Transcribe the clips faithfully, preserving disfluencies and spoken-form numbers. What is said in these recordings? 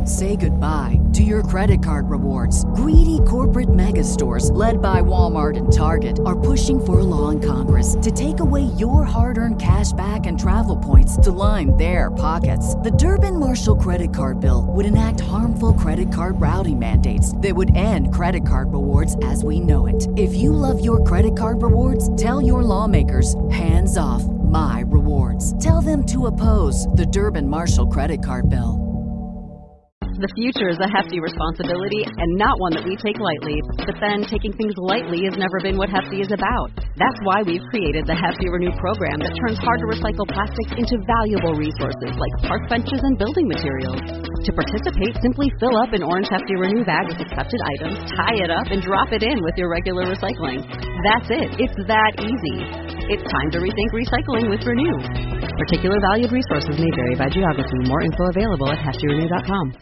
Say goodbye to your credit card rewards. Greedy corporate mega stores, led by Walmart and Target, are pushing for a law in Congress to take away your hard-earned cash back and travel points to line their pockets. The Durbin-Marshall credit card bill would enact harmful credit card routing mandates that would end credit card rewards as we know it. If you love your credit card rewards, tell your lawmakers, hands off my rewards. Tell them to oppose the Durbin-Marshall credit card bill. The future is a hefty responsibility and not one that we take lightly. But then, taking things lightly has never been what Hefty is about. That's why we've created the Hefty Renew program that turns hard-to-recycle plastics into valuable resources like park benches and building materials. To participate, simply fill up an orange Hefty Renew bag with accepted items, tie it up, and drop it in with your regular recycling. That's it. It's that easy. It's time to rethink recycling with Renew. Particular valued resources may vary by geography. More info available at hefty renew dot com.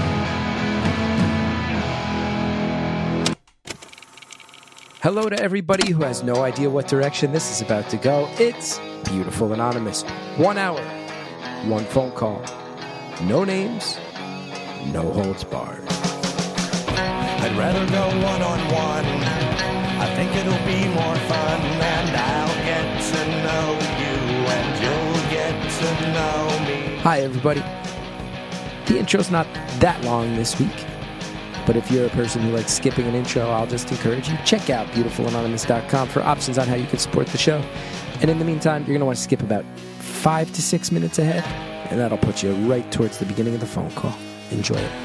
Hello to everybody who has no idea what direction this is about to go. It's Beautiful Anonymous. One hour, one phone call, no names, no holds barred. I'd rather go one-on-one. I think it'll be more fun, and I'll get to know you, and you'll get to know me. Hi, everybody. The intro's not that long this week. But if you're a person who likes skipping an intro, I'll just encourage you, check out beautiful anonymous dot com for options on how you can support the show. And in the meantime, you're going to want to skip about five to six minutes ahead, and that'll put you right towards the beginning of the phone call. Enjoy it.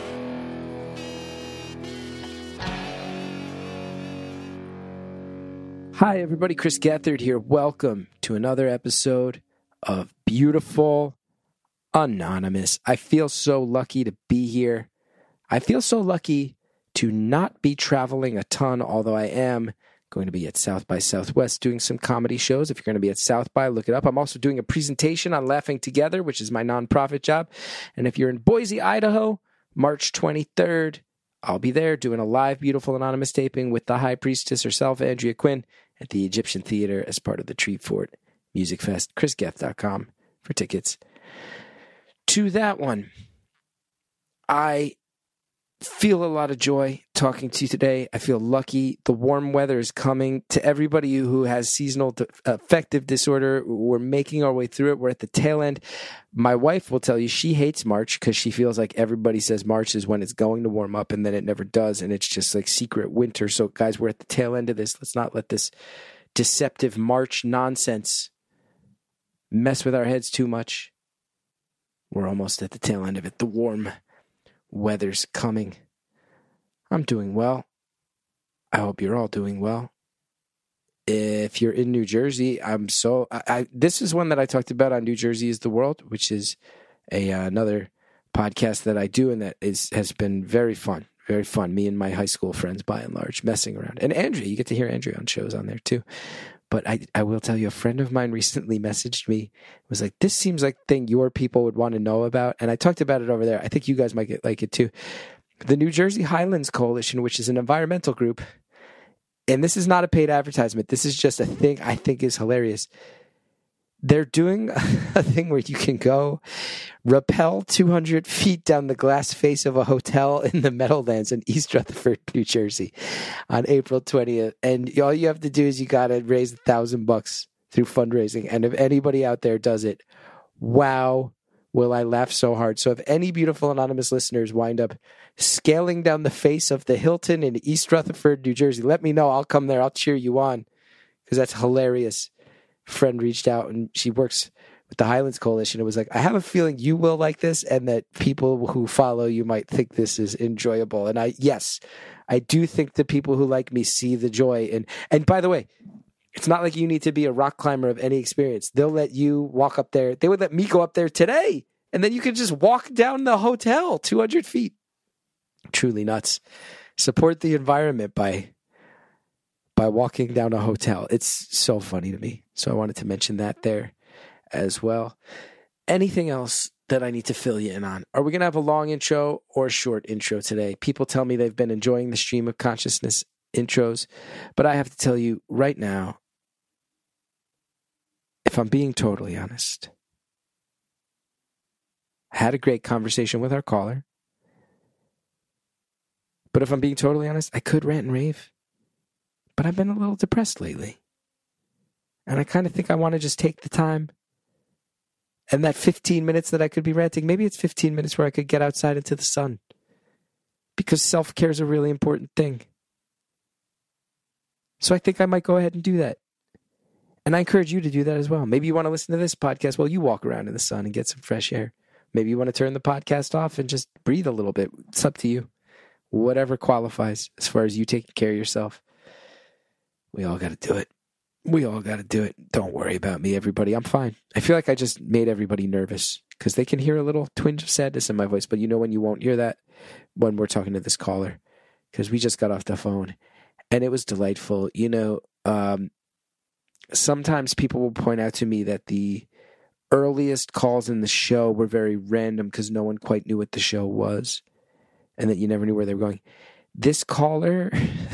Hi, everybody. Chris Gethard here. Welcome to another episode of Beautiful Anonymous. I feel so lucky to be here. I feel so lucky to not be traveling a ton, although I am going to be at South by Southwest doing some comedy shows. If you're going to be at South by, look it up. I'm also doing a presentation on Laughing Together, which is my nonprofit job. And if you're in Boise, Idaho, March twenty-third, I'll be there doing a live Beautiful Anonymous taping with the High Priestess herself, Andrea Quinn, at the Egyptian Theater as part of the Treefort Music Fest. chris geth dot com for tickets to that one. I feel a lot of joy talking to you today. I feel lucky. The warm weather is coming. To everybody who has seasonal affective disorder, we're making our way through it. We're at the tail end. My wife will tell you she hates March because she feels like everybody says March is when it's going to warm up, and then it never does, and it's just like secret winter. So, guys, we're at the tail end of this. Let's not let this deceptive March nonsense mess with our heads too much. We're almost at the tail end of it. The warm weather's coming. I'm doing well. I hope you're all doing well. If you're in New Jersey, I'm so... I, I, this is one that I talked about on New Jersey is the World, which is a uh, another podcast that I do, and that is has been very fun. Very fun. Me and my high school friends, by and large, messing around. And Andrea, you get to hear Andrea on shows on there, too. But I, I will tell you, a friend of mine recently messaged me, was like, this seems like a thing your people would want to know about. And I talked about it over there. I think you guys might get like it too. The New Jersey Highlands Coalition, which is an environmental group, and this is not a paid advertisement. This is just a thing I think is hilarious. They're doing a thing where you can go rappel two hundred feet down the glass face of a hotel in the Meadowlands in East Rutherford, New Jersey on April twentieth. And all you have to do is you got to raise a thousand bucks through fundraising. And if anybody out there does it, wow, will I laugh so hard. So if any Beautiful Anonymous listeners wind up scaling down the face of the Hilton in East Rutherford, New Jersey, let me know. I'll come there. I'll cheer you on because that's hilarious. Friend reached out and she works with the Highlands Coalition. It was like, I have a feeling you will like this and that people who follow you might think this is enjoyable. And I, yes, I do think that people who like me see the joy. And, and by the way, it's not like you need to be a rock climber of any experience. They'll let you walk up there. They would let me go up there today. And then you can just walk down the hotel two hundred feet. Truly nuts. Support the environment by by walking down a hotel. It's so funny to me. So I wanted to mention that there as well. Anything else that I need to fill you in on? Are we going to have a long intro or a short intro today? People tell me they've been enjoying the stream of consciousness intros, but I have to tell you right now, if I'm being totally honest, I had a great conversation with our caller. But if I'm being totally honest, I could rant and rave. But I've been a little depressed lately. And I kind of think I want to just take the time. And that fifteen minutes that I could be ranting, maybe it's fifteen minutes where I could get outside into the sun. Because self-care is a really important thing. So I think I might go ahead and do that. And I encourage you to do that as well. Maybe you want to listen to this podcast while you walk around in the sun and get some fresh air. Maybe you want to turn the podcast off and just breathe a little bit. It's up to you. Whatever qualifies as far as you taking care of yourself. We all got to do it. We all got to do it. Don't worry about me, everybody. I'm fine. I feel like I just made everybody nervous because they can hear a little twinge of sadness in my voice. But you know when you won't hear that? When we're talking to this caller. Because we just got off the phone. And it was delightful. You know, um, sometimes people will point out to me that the earliest calls in the show were very random because no one quite knew what the show was. And that you never knew where they were going. This caller...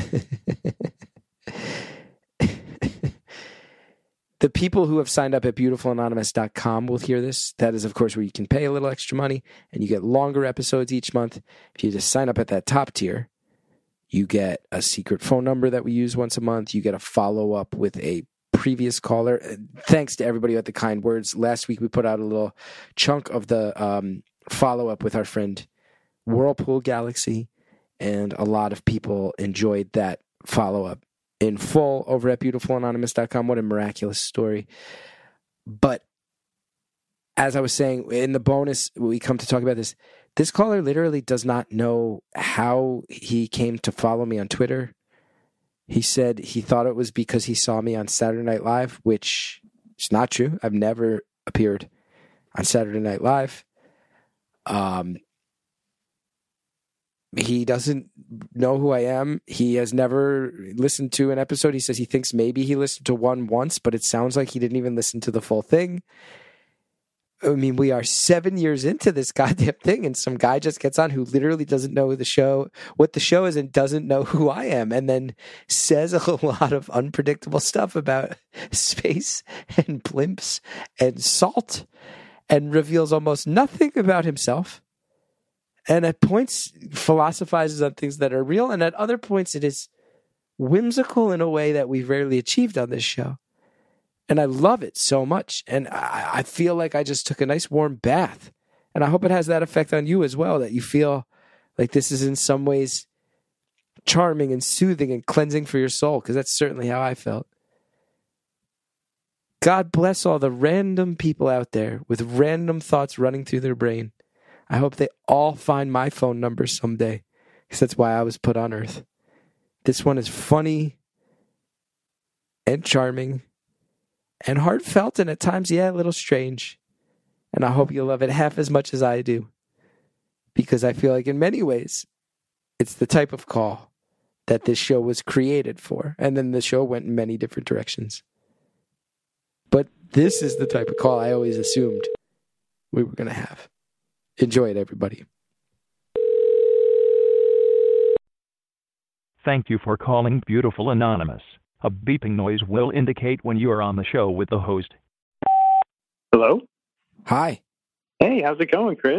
The people who have signed up at beautiful anonymous dot com will hear this. That is, of course, where you can pay a little extra money and you get longer episodes each month. If you just sign up at that top tier, you get a secret phone number that we use once a month. You get a follow-up with a previous caller. Thanks to everybody with the kind words. Last week, we put out a little chunk of the um, follow-up with our friend Whirlpool Galaxy, and a lot of people enjoyed that follow-up in full over at beautiful anonymous dot com. What a miraculous story. But as I was saying, in the bonus, we come to talk about this. This caller literally does not know how he came to follow me on Twitter. He said he thought it was because he saw me on Saturday Night Live, which is not true. I've never appeared on Saturday Night Live. Um, He doesn't know who I am. He has never listened to an episode. He says he thinks maybe he listened to one once, but it sounds like he didn't even listen to the full thing. I mean, we are seven years into this goddamn thing, and some guy just gets on who literally doesn't know the show, what the show is, and doesn't know who I am, and then says a lot of unpredictable stuff about space and blimps and salt, and reveals almost nothing about himself. And at points philosophizes on things that are real, and at other points it is whimsical in a way that we've rarely achieved on this show. And I love it so much. And I, I feel like I just took a nice warm bath. And I hope it has that effect on you as well, that you feel like this is in some ways charming and soothing and cleansing for your soul, because that's certainly how I felt. God bless all the random people out there with random thoughts running through their brain. I hope they all find my phone number someday, because that's why I was put on earth. This one is funny and charming and heartfelt, and at times, yeah, a little strange. And I hope you'll love it half as much as I do, because I feel like in many ways, it's the type of call that this show was created for. And then the show went in many different directions. But this is the type of call I always assumed we were going to have. Enjoy it, everybody. Thank you for calling Beautiful Anonymous. A beeping noise will indicate when you are on the show with the host. Hello? Hi. Hey, how's it going, Chris?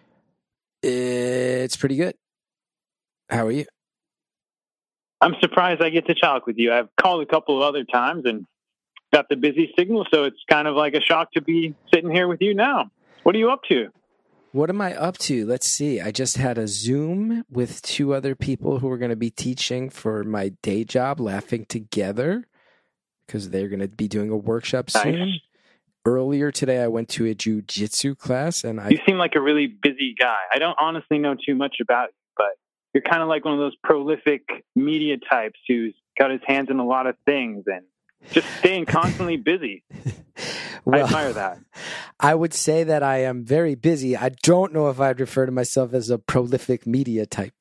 It's pretty good. How are you? I'm surprised I get to talk with you. I've called a couple of other times and got the busy signal, so it's kind of like a shock to be sitting here with you now. What are you up to? What am I up to? Let's see. I just had a Zoom with two other people who are going to be teaching for my day job, Laughing Together, because they're going to be doing a workshop soon. Nice. Earlier today, I went to a jiu-jitsu class, and I... You seem like a really busy guy. I don't honestly know too much about you, but you're kind of like one of those prolific media types who's got his hands in a lot of things and just staying constantly busy. Well, I admire that. I would say that I am very busy. I don't know if I'd refer to myself as a prolific media type.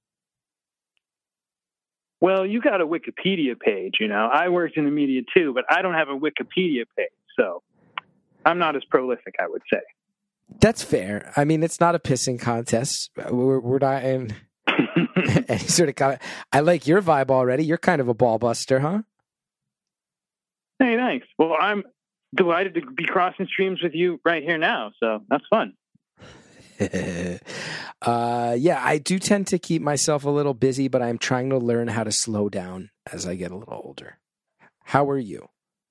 Well, you got a Wikipedia page, you know. I worked in the media too, but I don't have a Wikipedia page, so I'm not as prolific, I would say. That's fair. I mean, it's not a pissing contest. We're, we're not in any sort of comment. I like your vibe already. You're kind of a ball buster, huh? Hey, thanks. Well, I'm delighted to be crossing streams with you right here now, so that's fun. uh, yeah, I do tend to keep myself a little busy, but I'm trying to learn how to slow down as I get a little older. How are you?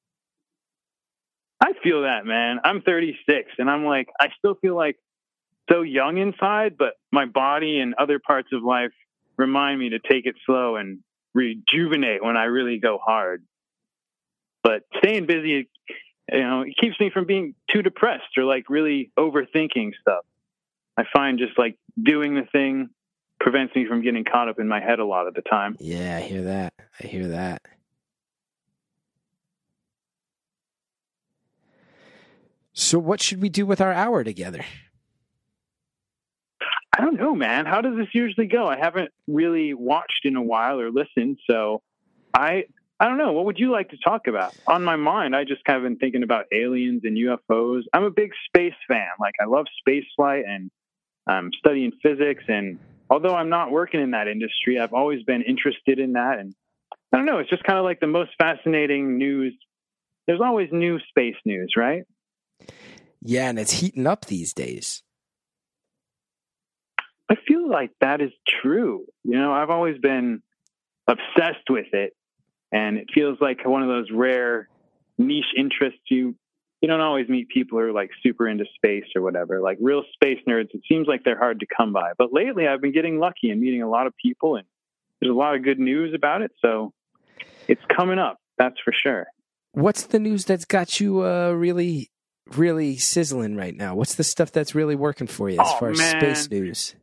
I feel that, man. I'm thirty-six, and I'm like, I still feel like so young inside, but my body and other parts of life remind me to take it slow and rejuvenate when I really go hard. But staying busy, you know, it keeps me from being too depressed or like really overthinking stuff. I find just like doing the thing prevents me from getting caught up in my head a lot of the time. Yeah, I hear that. I hear that. So what should we do with our hour together? I don't know, man. How does this usually go? I haven't really watched in a while or listened, so I I don't know. What would you like to talk about? On my mind, I just kind of been thinking about aliens and U F Os. I'm a big space fan. Like, I love space flight, and I'm studying physics. And although I'm not working in that industry, I've always been interested in that. And I don't know. It's just kind of like the most fascinating news. There's always new space news, right? Yeah, and it's heating up these days. I feel like that is true. You know, I've always been obsessed with it, and it feels like one of those rare niche interests. You you don't always meet people who are like super into space or whatever, like real space nerds. It seems like they're hard to come by. But lately I've been getting lucky and meeting a lot of people, and there's a lot of good news about it. So it's coming up, that's for sure. What's the news that's got you uh, really, really sizzling right now? What's the stuff that's really working for you as oh, far as man. space news?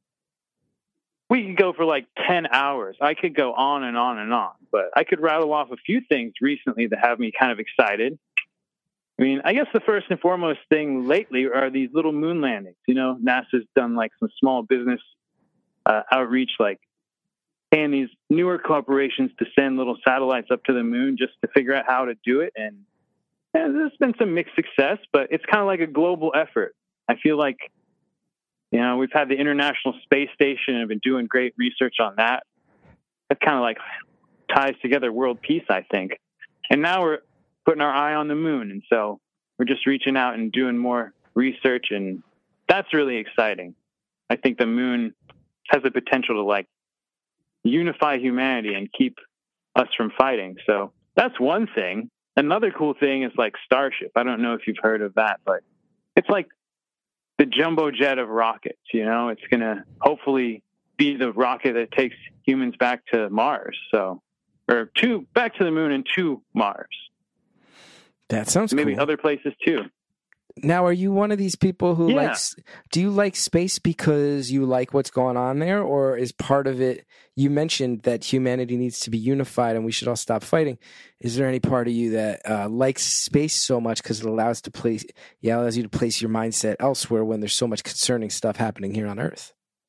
We could go for like ten hours. I could go on and on and on, but I could rattle off a few things recently that have me kind of excited. I mean, I guess the first and foremost thing lately are these little moon landings. You know, NASA's done like some small business uh, outreach, like paying these newer corporations to send little satellites up to the moon just to figure out how to do it. And, and there's been some mixed success, but it's kind of like a global effort. I feel like, you know, we've had the International Space Station and have been doing great research on that. That kind of like ties together world peace, I think. And now we're putting our eye on the moon. And so we're just reaching out and doing more research. And that's really exciting. I think the moon has the potential to like unify humanity and keep us from fighting. So that's one thing. Another cool thing is like Starship. I don't know if you've heard of that, but it's like the jumbo jet of rockets. You know, it's going to hopefully be the rocket that takes humans back to Mars. So, or to back to the moon and to Mars. That sounds Maybe cool. other places too. Now, are you one of these people who Yeah. likes, do you like space because you like what's going on there? Or is part of it, you mentioned that humanity needs to be unified and we should all stop fighting. Is there any part of you that uh, likes space so much because it allows to place, yeah, allows you to place your mindset elsewhere when there's so much concerning stuff happening here on Earth?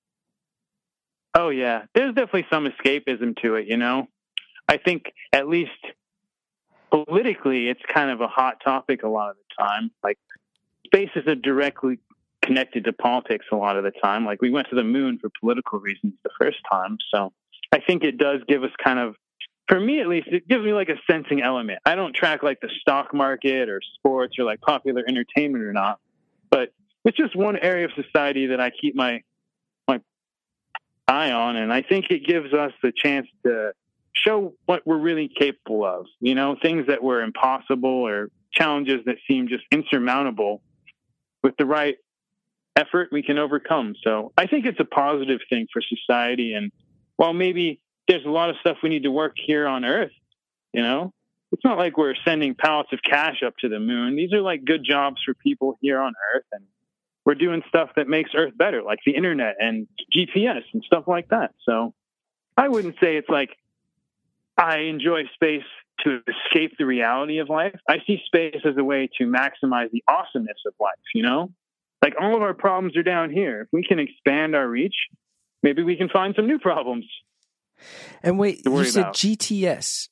Oh yeah, there's definitely some escapism to it, you know. I think at least politically, it's kind of a hot topic a lot of the time. Like, spaces are directly connected to politics a lot of the time. Like, we went to the moon for political reasons the first time. So I think it does give us kind of, for me at least, it gives me like a sensing element. I don't track like the stock market or sports or like popular entertainment or not, but it's just one area of society that I keep my my eye on. And I think it gives us the chance to show what we're really capable of, you know, things that were impossible or challenges that seem just insurmountable. With the right effort, we can overcome. So I think it's a positive thing for society. And while maybe there's a lot of stuff we need to work here on Earth, you know, it's not like we're sending pallets of cash up to the moon. These are like good jobs for people here on Earth. And we're doing stuff that makes Earth better, like the internet and G P S and stuff like that. So I wouldn't say it's like I enjoy space to escape the reality of life. I see space as a way to maximize the awesomeness of life, you know? Like, all of our problems are down here. If we can expand our reach, maybe we can find some new problems. And wait, to you worry said about. G T S.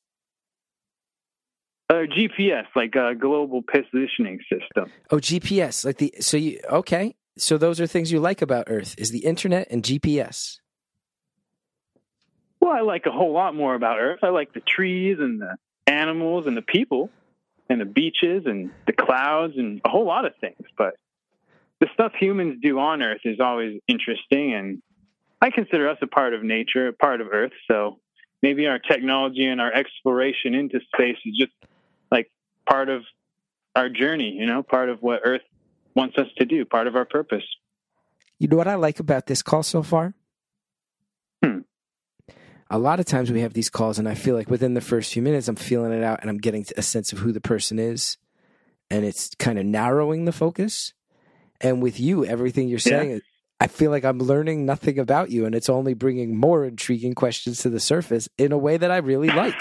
Uh, G P S, like a global positioning system. Oh, G P S. Like the, so you, okay. So those are things you like about Earth, is the internet and G P S. Well, I like a whole lot more about Earth. I like the trees and the animals and the people and the beaches and the clouds and a whole lot of things. But the stuff humans do on Earth is always interesting, and I consider us a part of nature, a part of Earth. So maybe our technology and our exploration into space is just like part of our journey, you know, part of what Earth wants us to do, part of our purpose. You know what I like about this call so far? Hmm. A lot of times we have these calls, and I feel like within the first few minutes, I'm feeling it out, and I'm getting a sense of who the person is, and it's kind of narrowing the focus. And with you, everything you're saying, yeah. I feel like I'm learning nothing about you, and it's only bringing more intriguing questions to the surface in a way that I really like.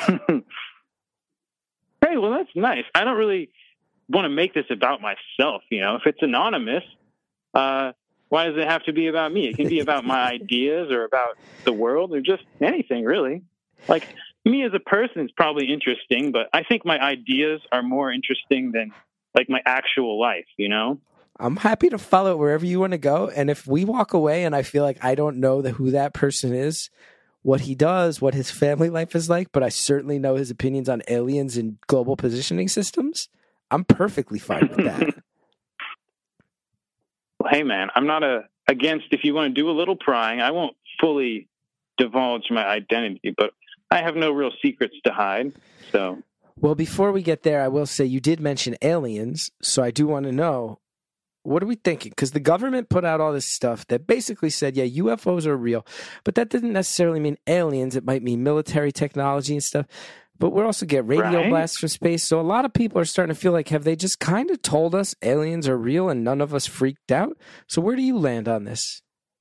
Hey, well, that's nice. I don't really want to make this about myself. You know, if it's anonymous, uh, why does it have to be about me? It can be about my ideas or about the world or just anything, really. Like, me as a person is probably interesting, but I think my ideas are more interesting than, like, my actual life, you know? I'm happy to follow wherever you want to go. And if we walk away and I feel like I don't know the, who that person is, what he does, what his family life is like, but I certainly know his opinions on aliens and global positioning systems, I'm perfectly fine with that. Well, hey, man, I'm not a, against if you want to do a little prying. I won't fully divulge my identity, but I have no real secrets to hide. So, well, before we get there, I will say you did mention aliens, so I do want to know, what are we thinking? Because the government put out all this stuff that basically said, yeah, U F Os are real, but that didn't necessarily mean aliens. It might mean military technology and stuff. But we also get radio right. blasts from space. So a lot of people are starting to feel like, have they just kind of told us aliens are real and none of us freaked out? So where do you land on this?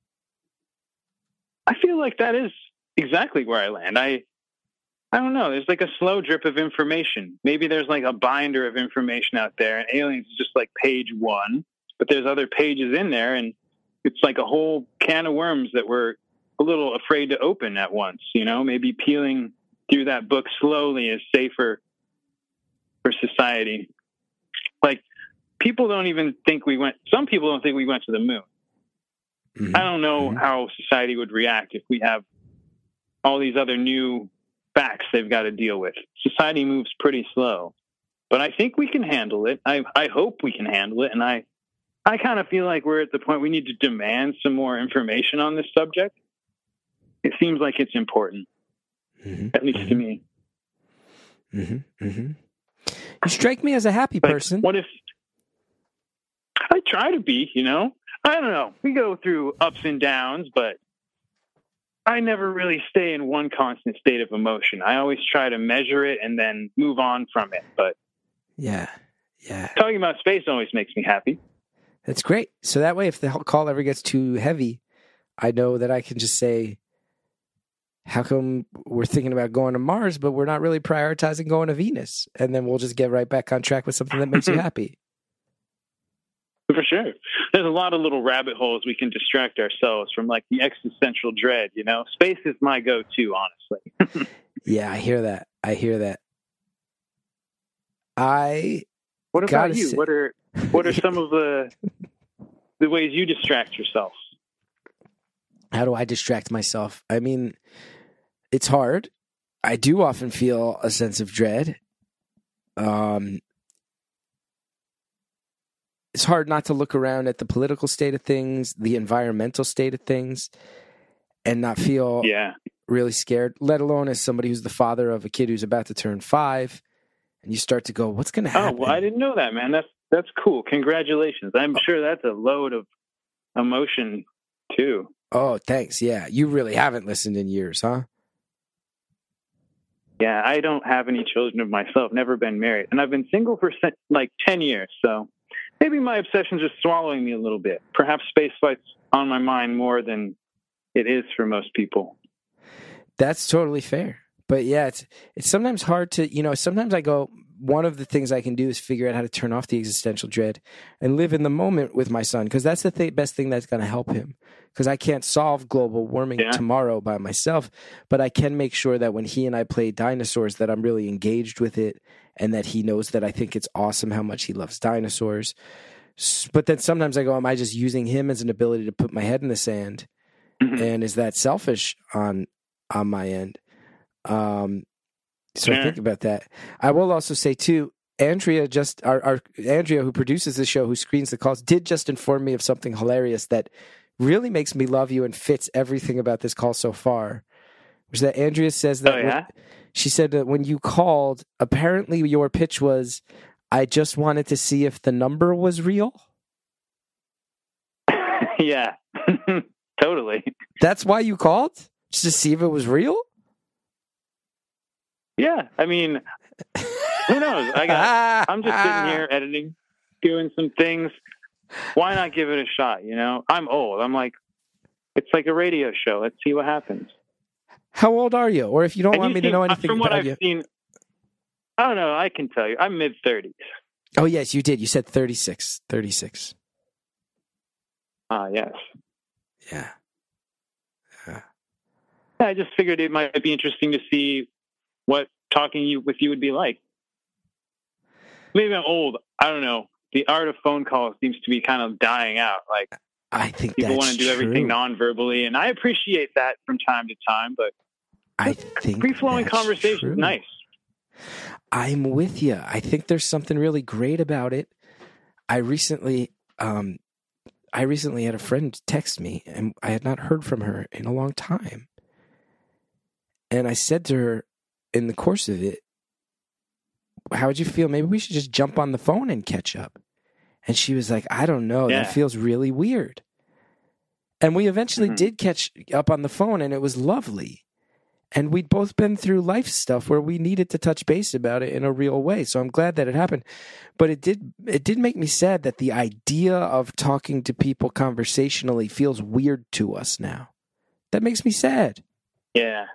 I feel like that is exactly where I land. I I don't know. There's like a slow drip of information. Maybe there's like a binder of information out there, and aliens is just like page one. But there's other pages in there, and it's like a whole can of worms that we're a little afraid to open at once, you know? Maybe peeling through that book slowly is safer for society. Like, people don't even think we went, some people don't think we went to the moon. Mm-hmm. I don't know mm-hmm. how society would react if we have all these other new facts they've got to deal with. Society moves pretty slow, but I think we can handle it. I, I hope we can handle it, and I I kind of feel like we're at the point we need to demand some more information on this subject. It seems like it's important, mm-hmm. at least mm-hmm. to me. Mm-hmm. Mm-hmm. You strike me as a happy like, person. What if I try to be, you know? I don't know. We go through ups and downs, but I never really stay in one constant state of emotion. I always try to measure it and then move on from it. But yeah, yeah. Talking about space always makes me happy. That's great. So that way, if the call ever gets too heavy, I know that I can just say, how come we're thinking about going to Mars, but we're not really prioritizing going to Venus? And then we'll just get right back on track with something that makes you happy. For sure. There's a lot of little rabbit holes we can distract ourselves from, like the existential dread, you know? Space is my go-to, honestly. Yeah, I hear that. I hear that. I What about you? Say- what are what are some of the the ways you distract yourself? How do I distract myself? I mean, it's hard. I do often feel a sense of dread. Um, it's hard not to look around at the political state of things, the environmental state of things, and not feel yeah. really scared, let alone as somebody who's the father of a kid who's about to turn five. And you start to go, what's going to happen? Oh, well, I didn't know that, man. That's that's cool. Congratulations. I'm sure that's a load of emotion, too. Oh, thanks. Yeah. You really haven't listened in years, huh? Yeah, I don't have any children of myself, never been married. And I've been single for like ten years. So maybe my obsession's just swallowing me a little bit. Perhaps spaceflight's on my mind more than it is for most people. That's totally fair. But yeah, it's it's sometimes hard to, you know, sometimes I go, one of the things I can do is figure out how to turn off the existential dread and live in the moment with my son, because that's the th- best thing that's going to help him. Because I can't solve global warming yeah. tomorrow by myself, but I can make sure that when he and I play dinosaurs that I'm really engaged with it, and that he knows that I think it's awesome how much he loves dinosaurs. But then sometimes I go, am I just using him as an ability to put my head in the sand? Mm-hmm. And is that selfish on on my end? Um, so yeah. I think about that. I will also say too, Andrea just our, our Andrea, who produces the show, who screens the calls, did just inform me of something hilarious that really makes me love you and fits everything about this call so far. Which is that Andrea says that Oh, yeah? when, she said that when you called, apparently your pitch was, "I just wanted to see if the number was real." Yeah, totally. That's why you called? Just to see if it was real? Yeah, I mean, who knows? I got. I'm just sitting here editing, doing some things. Why not give it a shot? You know, I'm old. I'm like, it's like a radio show. Let's see what happens. How old are you? Or if you don't And want you me seem- to know anything from what about I've you. seen, I don't know. I can tell you, I'm mid thirties. Oh, yes, you did. You said thirty-six. thirty-six. Ah, yes. Yeah. I just figured it might be interesting to see what talking you with you would be like. Maybe I'm old. I don't know. The art of phone calls seems to be kind of dying out. Like, I think people that's want to do true. everything non-verbally, and I appreciate that from time to time. But I think free-flowing that's conversation true. is nice. I'm with you. I think there's something really great about it. I recently, um, I recently had a friend text me, and I had not heard from her in a long time. And I said to her in the course of it, "How would you feel? Maybe we should just jump on the phone and catch up." And she was like, "I don't know. Yeah. That feels really weird." And we eventually Mhm. did catch up on the phone, and it was lovely. And we'd both been through life stuff where we needed to touch base about it in a real way. So I'm glad that it happened. But it did it did make me sad that the idea of talking to people conversationally feels weird to us now. That makes me sad. Yeah.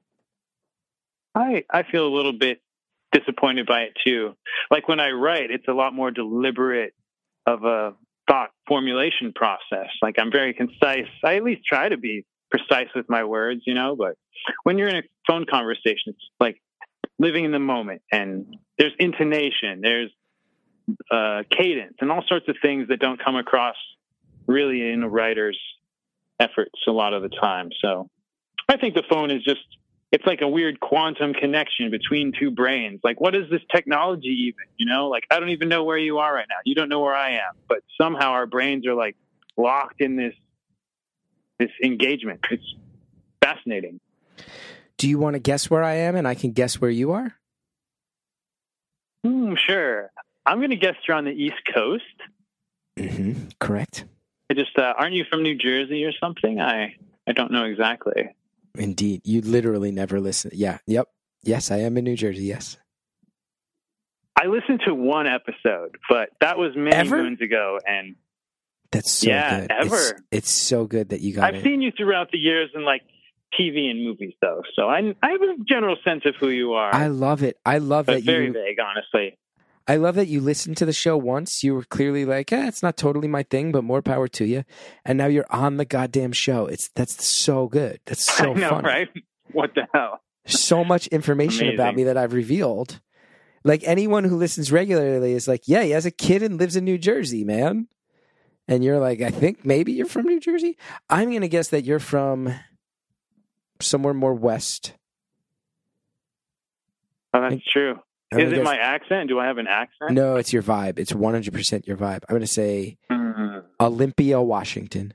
I I feel a little bit disappointed by it too. Like when I write, it's a lot more deliberate of a thought formulation process. Like I'm very concise. I at least try to be precise with my words, you know, but when you're in a phone conversation, it's like living in the moment, and there's intonation, there's uh, cadence, and all sorts of things that don't come across really in a writer's efforts a lot of the time. So I think the phone is just, it's like a weird quantum connection between two brains. Like, what is this technology even? You know, like, I don't even know where you are right now. You don't know where I am, but somehow our brains are like locked in this, this engagement. It's fascinating. Do you want to guess where I am and I can guess where you are? Hmm, sure. I'm going to guess you're on the East Coast. Mm-hmm. Correct. I just, uh, aren't you from New Jersey or something? I, I don't know exactly. Indeed. You literally never listen. Yeah. Yep. Yes, I am in New Jersey. Yes. I listened to one episode, but that was many Ever? moons ago. And That's so Yeah, good. ever. It's, it's so good that you got I've it. seen you throughout the years in like T V and movies, though. So I, I have a general sense of who you are. I love it. I love but that very you. vague, honestly. I love that you listened to the show once. You were clearly like, "Eh, it's not totally my thing, but more power to you." And now you're on the goddamn show. It's that's so good. That's so I know, funny. right? What the hell? So much information about Amazing. me that I've revealed. Like anyone who listens regularly is like, "Yeah, he has a kid and lives in New Jersey, man." And you're like, "I think maybe you're from New Jersey." I'm gonna guess that you're from somewhere more west. Oh, that's true. I'm Is gonna it guess- my accent? Do I have an accent? No, it's your vibe. It's one hundred percent your vibe. I'm going to say Mm. Olympia, Washington.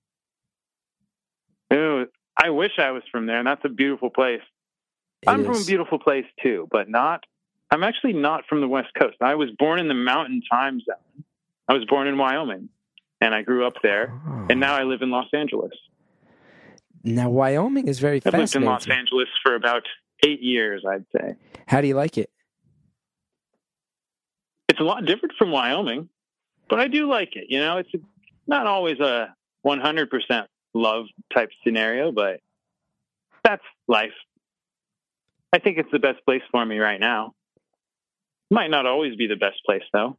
Ooh, I wish I was from there. And that's a beautiful place. It I'm from a is. beautiful place too, but not. I'm actually not from the West Coast. I was born in the Mountain Time Zone. I was born in Wyoming, and I grew up there. Oh. And now I live in Los Angeles. Now, Wyoming is very I've lived in fascinating. Los Angeles for about eight years, I'd say. How do you like it? It's a lot different from Wyoming, but I do like it. You know, it's not always a one hundred percent love type scenario, but that's life. I think it's the best place for me right now. Might not always be the best place, though.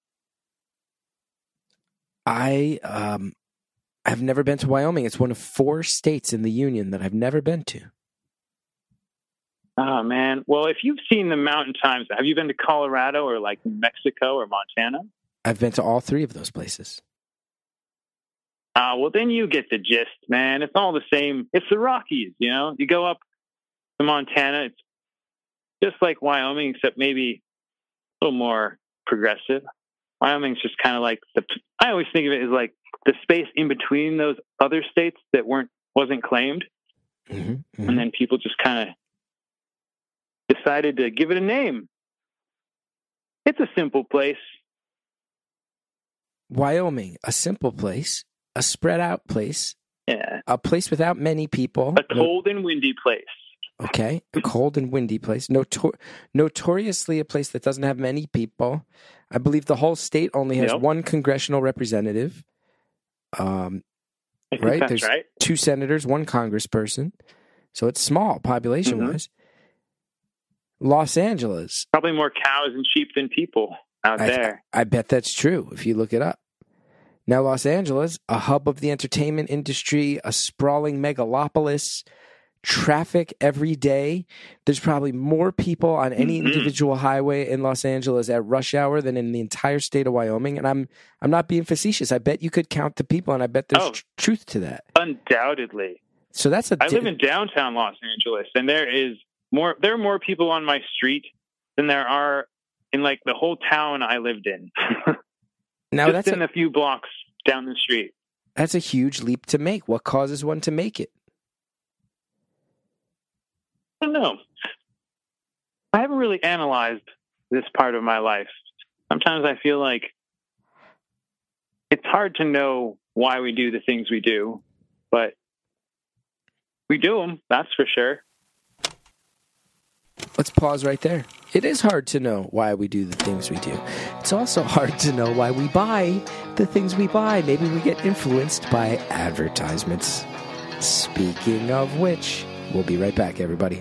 I um, have never been to Wyoming. It's one of four states in the Union that I've never been to. Oh, man. Well, if you've seen the Mountain Times, have you been to Colorado or like Mexico or Montana? I've been to all three of those places. Uh, well, then you get the gist, man. It's all the same. It's the Rockies, you know? You go up to Montana, it's just like Wyoming, except maybe little more progressive. Wyoming's just kind of like the. I always think of it as like the space in between those other states that weren't wasn't claimed, Mm-hmm, mm-hmm. and then people just kind of decided to give it a name. It's a simple place. Wyoming, a simple place, a spread out place, Yeah, a place without many people. a cold and windy place. Okay, a cold and windy place. Notor- notoriously a place that doesn't have many people. I believe the whole state only has Yep. one congressional representative. Um, I think right? that's There's right. two senators, one congressperson. So it's small population-wise. Los Angeles. Probably more cows and sheep than people out I, there. I bet that's true if you look it up. Now, Los Angeles, a hub of the entertainment industry, a sprawling megalopolis, traffic every day. There's probably more people on any Mhm. individual highway in Los Angeles at rush hour than in the entire state of Wyoming. And I'm I'm not being facetious. I bet you could count the people, and I bet there's Oh. tr- truth to that. Undoubtedly. So that's a. I di- live in downtown Los Angeles, and there is more. There are more people on my street than there are in like the whole town I lived in. now Just that's in a, a few blocks down the street. that's a huge leap to make. What causes one to make it? I don't know. I haven't really analyzed this part of my life. Sometimes I feel like it's hard to know why we do the things we do, but we do them, that's for sure. Let's pause right there. It is hard to know why we do the things we do. It's also hard to know why we buy the things we buy. Maybe we get influenced by advertisements. Speaking of which, we'll be right back, everybody.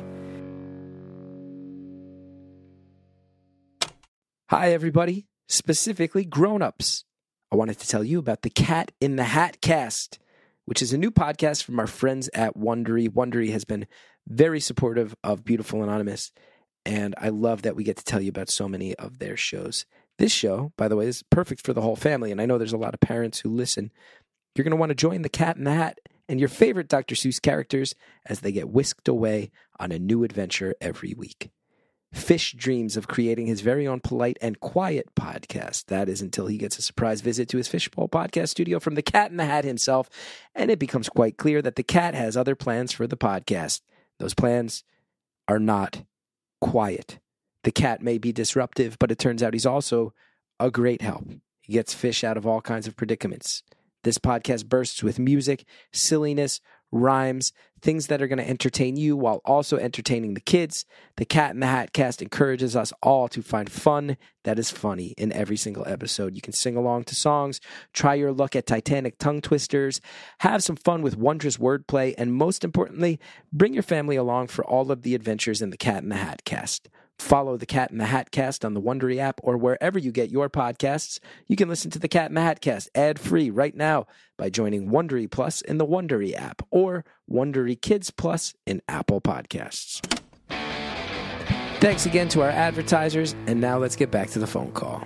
Hi, everybody. Specifically, grown-ups. I wanted to tell you about the Cat in the Hat cast, which is a new podcast from our friends at Wondery. Wondery has been very supportive of Beautiful Anonymous, and I love that we get to tell you about so many of their shows. This show, by the way, is perfect for the whole family, and I know there's a lot of parents who listen. You're going to want to join the Cat in the Hat and your favorite Doctor Seuss characters as they get whisked away on a new adventure every week. Fish dreams of creating his very own polite and quiet podcast. That is until he gets a surprise visit to his Fishbowl podcast studio from the Cat in the Hat himself, and it becomes quite clear that the cat has other plans for the podcast. Those plans are not quiet. The cat may be disruptive, but it turns out he's also a great help. He gets Fish out of all kinds of predicaments. This podcast bursts with music, silliness, rhymes, things that are going to entertain you while also entertaining the kids. The Cat in the Hat cast encourages us all to find fun that is funny in every single episode. You can sing along to songs, try your luck at Titanic tongue twisters, have some fun with wondrous wordplay, and most importantly, bring your family along for all of the adventures in the Cat in the Hat cast. Follow the Cat in the Hat cast on the Wondery app or wherever you get your podcasts. You can listen to the Cat in the Hat cast ad-free right now by joining Wondery Plus in the Wondery app or Wondery Kids Plus in Apple Podcasts. Thanks again to our advertisers, and now let's get back to the phone call.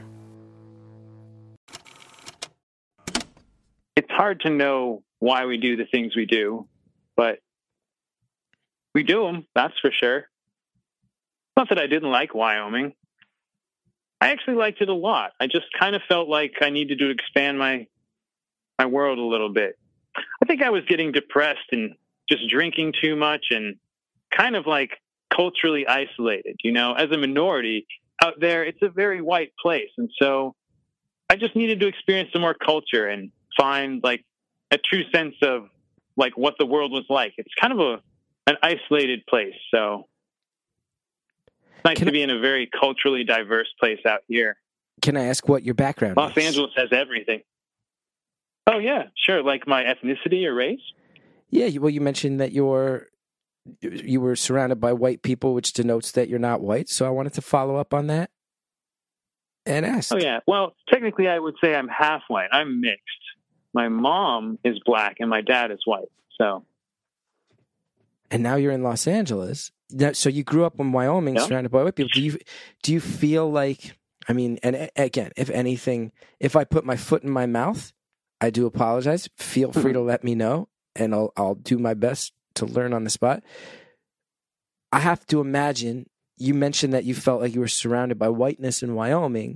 It's hard to know why we do the things we do, but we do them, that's for sure. Not that I didn't like Wyoming. I actually liked it a lot. I just kind of felt like I needed to expand my my world a little bit. I think I was getting depressed and just drinking too much and kind of like culturally isolated. You know, as a minority out there, it's a very white place. And so I just needed to experience some more culture and find like a true sense of like what the world was like. It's kind of a an isolated place. So it's nice Can to I- be in a very culturally diverse place out here. Can I ask what your background Los is? Angeles has everything. Oh, yeah, sure. Like my ethnicity or race? Yeah, you- well, you mentioned that you're you were surrounded by white people, which denotes that you're not white. So I wanted to follow up on that and ask. Oh, yeah. Well, technically, I would say I'm half white. I'm mixed. My mom is black and my dad is white. So, And now you're in Los Angeles. Now- So you grew up in Wyoming, Yeah. surrounded by white people. Do you do you feel like? I mean, and a- again, if anything, if I put my foot in my mouth, I do apologize. Feel free to let me know, and I'll I'll do my best to learn on the spot. I have to imagine you mentioned that you felt like you were surrounded by whiteness in Wyoming.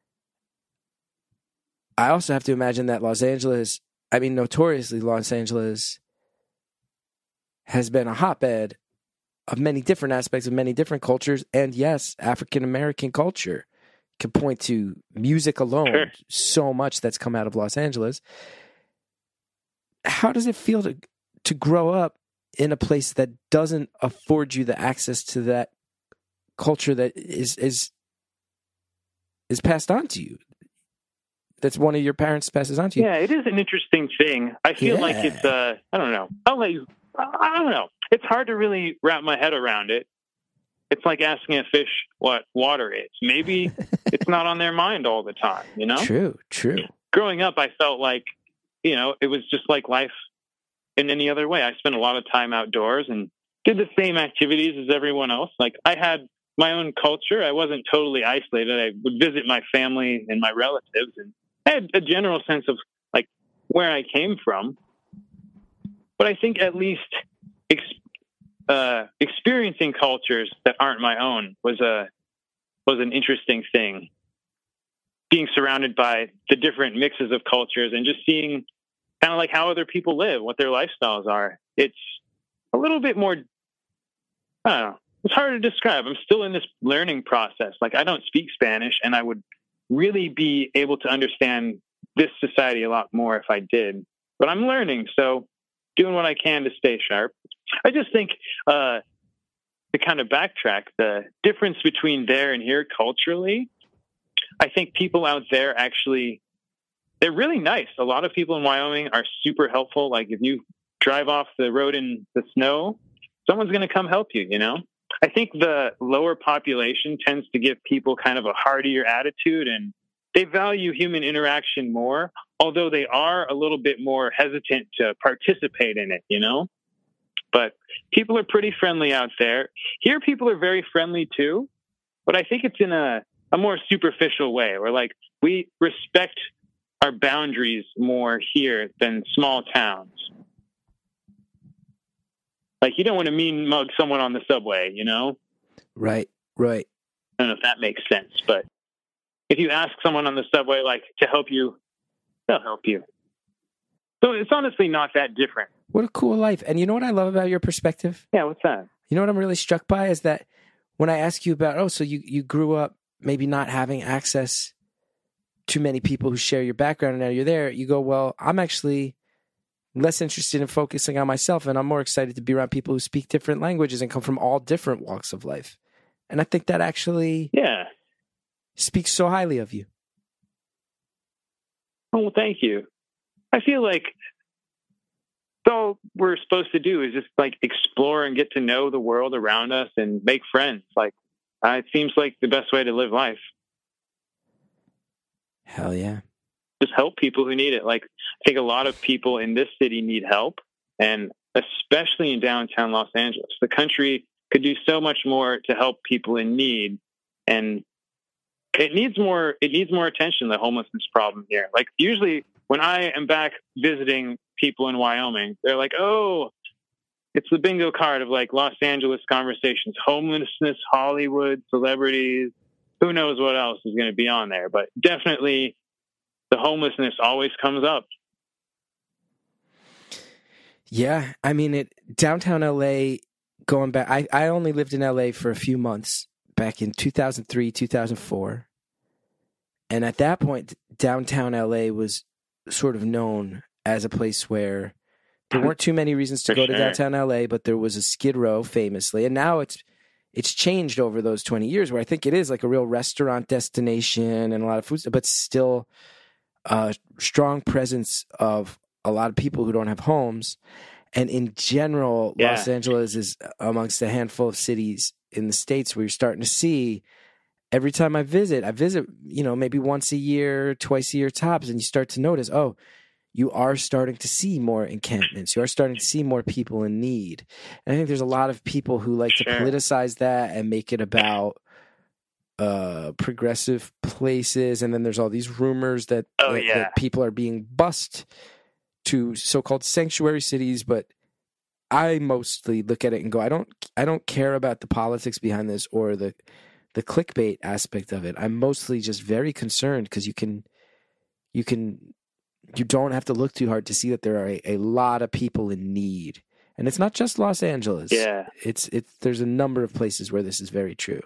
I also have to imagine that Los Angeles, I mean, notoriously Los Angeles has been a hotbed of many different aspects of many different cultures. And yes, African-American culture can point to music alone, Sure. so much that's come out of Los Angeles. How does it feel to to grow up in a place that doesn't afford you the access to that culture that is is is passed on to you? That's one of your parents passes on to you. Yeah, it is an interesting thing. I feel Yeah. like it's, uh, I don't know. I'll let you, I don't know. It's hard to really wrap my head around it. It's like asking a fish what water is. Maybe it's not on their mind all the time, you know? True, true. Growing up, I felt like, you know, it was just like life in any other way. I spent a lot of time outdoors and did the same activities as everyone else. Like, I had my own culture. I wasn't totally isolated. I would visit my family and my relatives, and I had a general sense of like where I came from. But I think at least ex- uh, experiencing cultures that aren't my own was a was an interesting thing. Being surrounded by the different mixes of cultures and just seeing kind of like how other people live, what their lifestyles are. It's a little bit more, I don't know, it's hard to describe. I'm still in this learning process. Like, I don't speak Spanish, and I would really be able to understand this society a lot more if I did. But I'm learning, so doing what I can to stay sharp. I just think uh, to kind of backtrack, the difference between there and here culturally, I think people out there actually, they're really nice. A lot of people in Wyoming are super helpful. Like, if you drive off the road in the snow, someone's going to come help you, you know? I think the lower population tends to give people kind of a heartier attitude, and they value human interaction more, although they are a little bit more hesitant to participate in it, you know? But people are pretty friendly out there. Here, people are very friendly too, but I think it's in a, a more superficial way, where like we respect our boundaries more here than small towns. Like, you don't want to mean mug someone on the subway, you know? Right, right. I don't know if that makes sense, but if you ask someone on the subway, like, to help you, they'll help you. So it's honestly not that different. What a cool life. And you know what I love about your perspective? Yeah, what's that? You know what I'm really struck by is that when I ask you about, oh, so you, you grew up maybe not having access to many people who share your background, and now you're there, you go, well, I'm actually less interested in focusing on myself, and I'm more excited to be around people who speak different languages and come from all different walks of life. And I think that actually Yeah. speaks so highly of you. Oh, well, thank you. I feel like all we're supposed to do is just like explore and get to know the world around us and make friends. Like, uh, it seems like the best way to live life. Hell yeah. Just help people who need it. Like, I think a lot of people in this city need help, and especially in downtown Los Angeles. The country could do so much more to help people in need, and it needs more. It needs more attention. The homelessness problem here. Like, usually when I am back visiting people in Wyoming, they're like, "Oh, it's the bingo card of like Los Angeles conversations: homelessness, Hollywood, celebrities. Who knows what else is going to be on there?" But definitely, the homelessness always comes up. Yeah, I mean, it downtown L A, going back, I, I only lived in L A for a few months back in two thousand three, two thousand four. And at that point, downtown L A was sort of known as a place where there weren't too many reasons to For go to sure. downtown L A, but there was a Skid Row famously. And now it's it's changed over those twenty years, where I think it is like a real restaurant destination and a lot of food, but still a strong presence of a lot of people who don't have homes. And in general, Yeah. Los Angeles is amongst a handful of cities in the States where you're starting to see, every time I visit, I visit, you know, maybe once a year, twice a year tops, and you start to notice, oh, you are starting to see more encampments. You are starting to see more people in need. And I think there's a lot of people who like Sure. to politicize that and make it about uh, progressive places. And then there's all these rumors that, Oh, that, yeah. that people are being bused to so-called sanctuary cities, but I mostly look at it and go, I don't I don't care about the politics behind this or the the clickbait aspect of it. I'm mostly just very concerned because you can you can you don't have to look too hard to see that there are a, a lot of people in need. And it's not just Los Angeles. Yeah. It's it's there's a number of places where this is very true.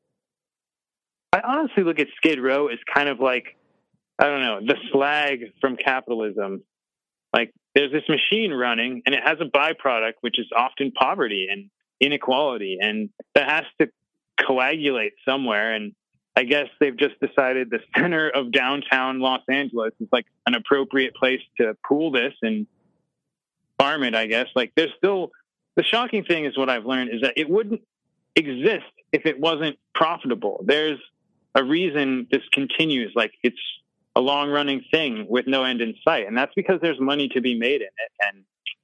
I honestly look at Skid Row as kind of like, I don't know, the slag from capitalism. Like, there's this machine running, and it has a byproduct, which is often poverty and inequality, and that has to coagulate somewhere. And I guess they've just decided the center of downtown Los Angeles is like an appropriate place to pool this and farm it, I guess. Like, there's still, the shocking thing is what I've learned is that it wouldn't exist if it wasn't profitable. There's a reason this continues. Like, it's a long running thing with no end in sight. And that's because there's money to be made in it. And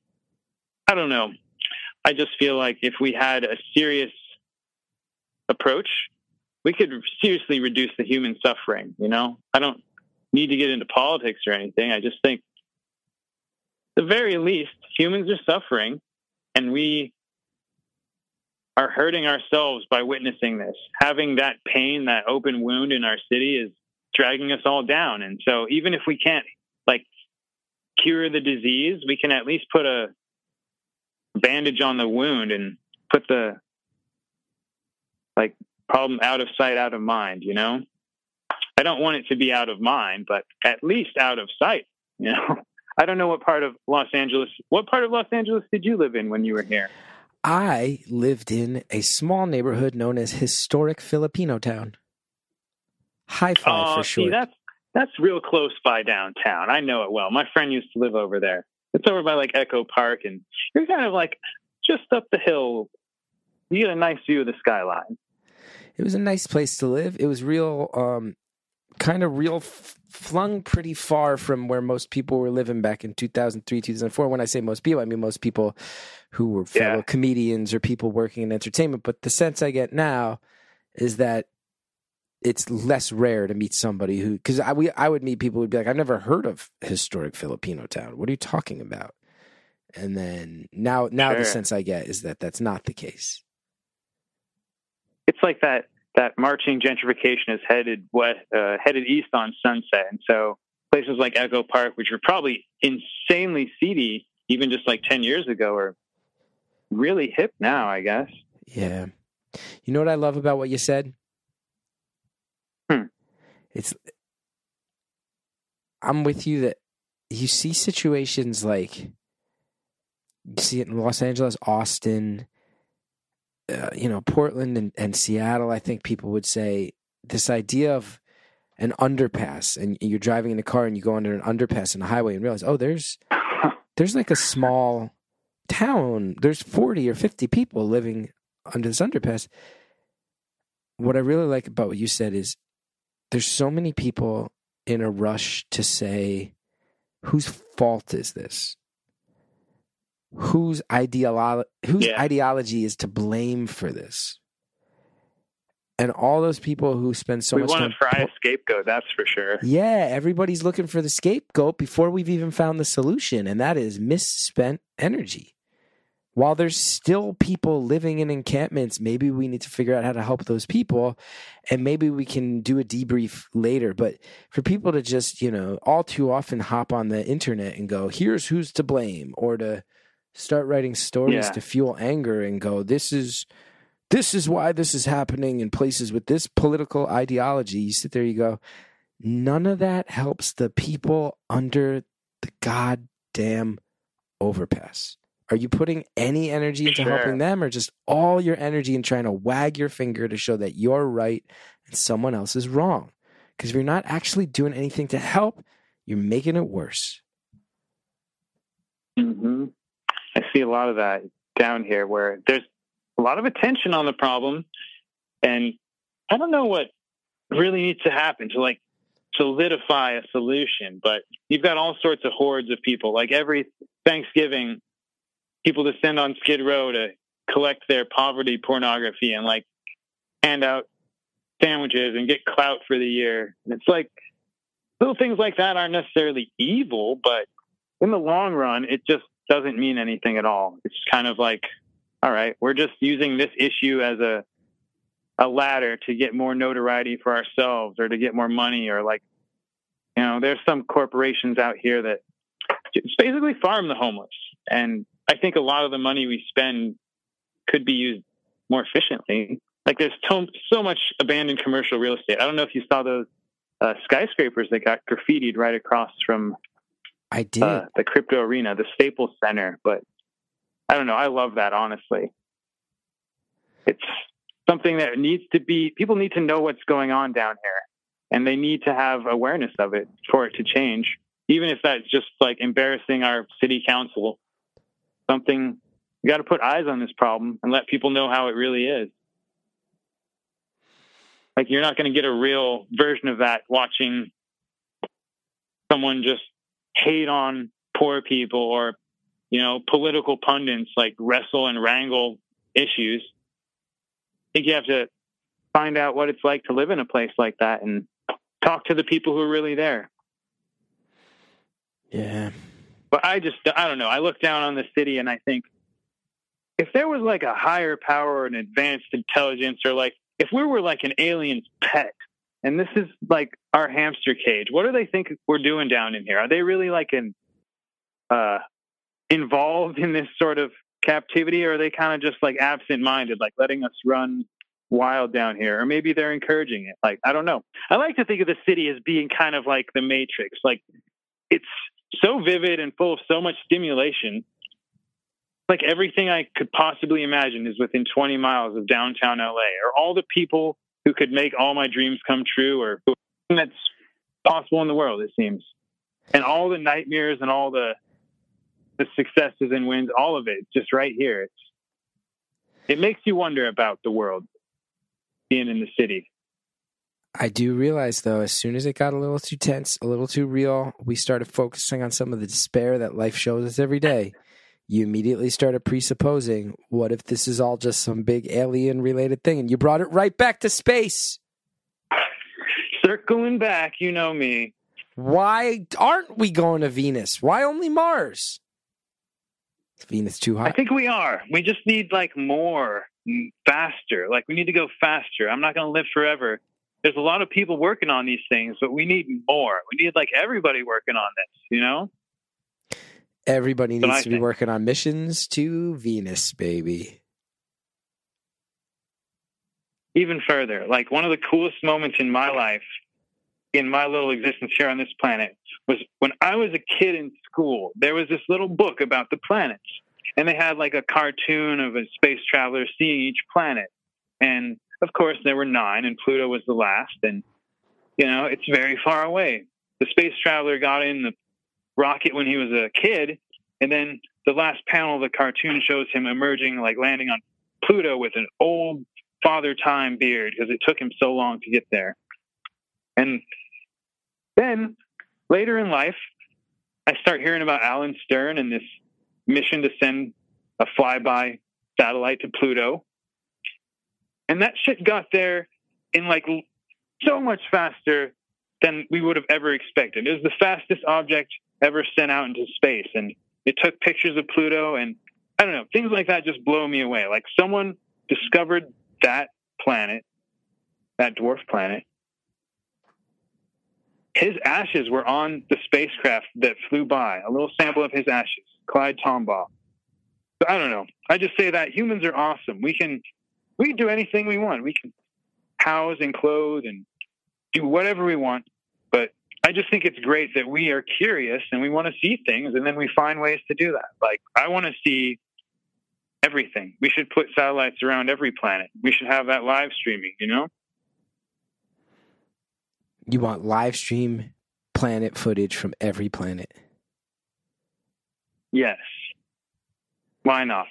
I don't know. I just feel like if we had a serious approach, we could seriously reduce the human suffering. You know, I don't need to get into politics or anything. I just think at the very least, humans are suffering, and we are hurting ourselves by witnessing this. Having that pain, that open wound in our city is dragging us all down. And so even if we can't like cure the disease, we can at least put a bandage on the wound and put the like problem out of sight, out of mind, you know? I don't want it to be out of mind, but at least out of sight, you know? I don't know what part of Los Angeles, what part of Los Angeles did you live in when you were here? I lived in a small neighborhood known as Historic Filipino Town. High Five oh, for short. See, that's, that's real close by downtown. I know it well. My friend used to live over there. It's over by like Echo Park, and you're kind of like just up the hill. You get a nice view of the skyline. It was a nice place to live. It was real, um, kind of real f- flung pretty far from where most people were living back in two thousand three, two thousand four. When I say most people, I mean most people who were fellow yeah. comedians or people working in entertainment. But the sense I get now is that it's less rare to meet somebody who, because I, we, I would meet people who'd be like, I've never heard of Historic Filipino Town. What are you talking about? And then now, now sure. the sense I get is that that's not the case. It's like that, that marching gentrification is headed west, uh, headed east on Sunset. And so places like Echo Park, which were probably insanely seedy even just like ten years ago, are really hip now, I guess. Yeah. You know what I love about what you said? Hmm. It's, I'm with you that you see situations like, you see it in Los Angeles, Austin, uh, you know, Portland and, and Seattle. I think people would say this idea of an underpass, and you're driving in a car and you go under an underpass in a highway and realize, oh, there's, there's like a small town. There's forty or fifty people living under this underpass. What I really like about what you said is there's so many people in a rush to say, whose fault is this? Whose ideolo- whose yeah. ideology is to blame for this? And all those people who spend so we much time... We time... want to fry po- a scapegoat, that's for sure. Yeah, everybody's looking for the scapegoat before we've even found the solution, and that is misspent energy. While there's still people living in encampments, maybe we need to figure out how to help those people, and maybe we can do a debrief later. But for people to just, you know, all too often hop on the internet and go, here's who's to blame, or to start writing stories yeah. to fuel anger and go, this is this is why this is happening in places with this political ideology. You sit there, you go, none of that helps the people under the goddamn overpass. Are you putting any energy into sure. helping them, or just all your energy in trying to wag your finger to show that you're right and someone else is wrong? Because if you're not actually doing anything to help, you're making it worse. Mm-hmm. I see a lot of that down here where there's a lot of attention on the problem, and I don't know what really needs to happen to like solidify a solution, but you've got all sorts of hordes of people. Like every Thanksgiving, people descend on Skid Row to collect their poverty pornography and like hand out sandwiches and get clout for the year. And it's like little things like that aren't necessarily evil, but in the long run, it just doesn't mean anything at all. It's kind of like, all right, we're just using this issue as a a ladder to get more notoriety for ourselves or to get more money, or like, you know, there's some corporations out here that just basically farm the homeless. And I think a lot of the money we spend could be used more efficiently. Like there's to- so much abandoned commercial real estate. I don't know if you saw those uh, skyscrapers that got graffitied right across from I did. Uh, the crypto arena, the Staples Center. But I don't know. I love that, honestly. It's something that needs to be, people need to know what's going on down here, and they need to have awareness of it for it to change. Even if that's just like embarrassing our city council, something, you got to put eyes on this problem and let people know how it really is. Like, you're not going to get a real version of that watching someone just hate on poor people, or, you know, political pundits like wrestle and wrangle issues. I think you have to find out what it's like to live in a place like that and talk to the people who are really there. Yeah. But I just, I don't know. I look down on the city and I think, if there was like a higher power or an advanced intelligence, or like if we were like an alien's pet and this is like our hamster cage, what do they think we're doing down in here? Are they really like an, uh, involved in this sort of captivity, or are they kind of just like absent-minded, like letting us run wild down here? Or maybe they're encouraging it. Like, I don't know. I like to think of the city as being kind of like the Matrix. Like, it's so vivid and full of so much stimulation. Like, everything I could possibly imagine is within twenty miles of downtown L A, or all the people who could make all my dreams come true, or that's possible in the world, it seems. And all the nightmares and all the the successes and wins, all of it, just right here. It's, it makes you wonder about the world being in the city. I do realize, though, as soon as it got a little too tense, a little too real, we started focusing on some of the despair that life shows us every day. You immediately started presupposing, what if this is all just some big alien-related thing? And you brought it right back to space. Circling back, you know me. Why aren't we going to Venus? Why only Mars? Is Venus too hot? I think we are. We just need, like, more, faster. Like, we need to go faster. I'm not going to live forever. There's a lot of people working on these things, but we need more. We need, like, everybody working on this, you know? Everybody That's needs to be think. working on missions to Venus, baby. Even further, like, one of the coolest moments in my life, in my little existence here on this planet, was when I was a kid in school. There was this little book about the planets, and they had like a cartoon of a space traveler seeing each planet. And of course there were nine, and Pluto was the last. And, you know, it's very far away. The space traveler got in the rocket when he was a kid, and then the last panel of the cartoon shows him emerging, like landing on Pluto with an old Father Time beard, because it took him so long to get there. And then later in life, I start hearing about Alan Stern and this mission to send a flyby satellite to Pluto. And that shit got there in like so much faster than we would have ever expected. It was the fastest object ever sent out into space. And it took pictures of Pluto, and I don't know, things like that just blow me away. Like, someone discovered that planet, that dwarf planet. His ashes were on the spacecraft that flew by, a little sample of his ashes, Clyde Tombaugh. So I don't know. I just say that humans are awesome. We can, we can do anything we want. We can house and clothe and do whatever we want. But I just think it's great that we are curious and we want to see things, and then we find ways to do that. Like, I want to see everything. We should put satellites around every planet. We should have that live streaming, you know? You want live stream planet footage from every planet? Yes. Why not?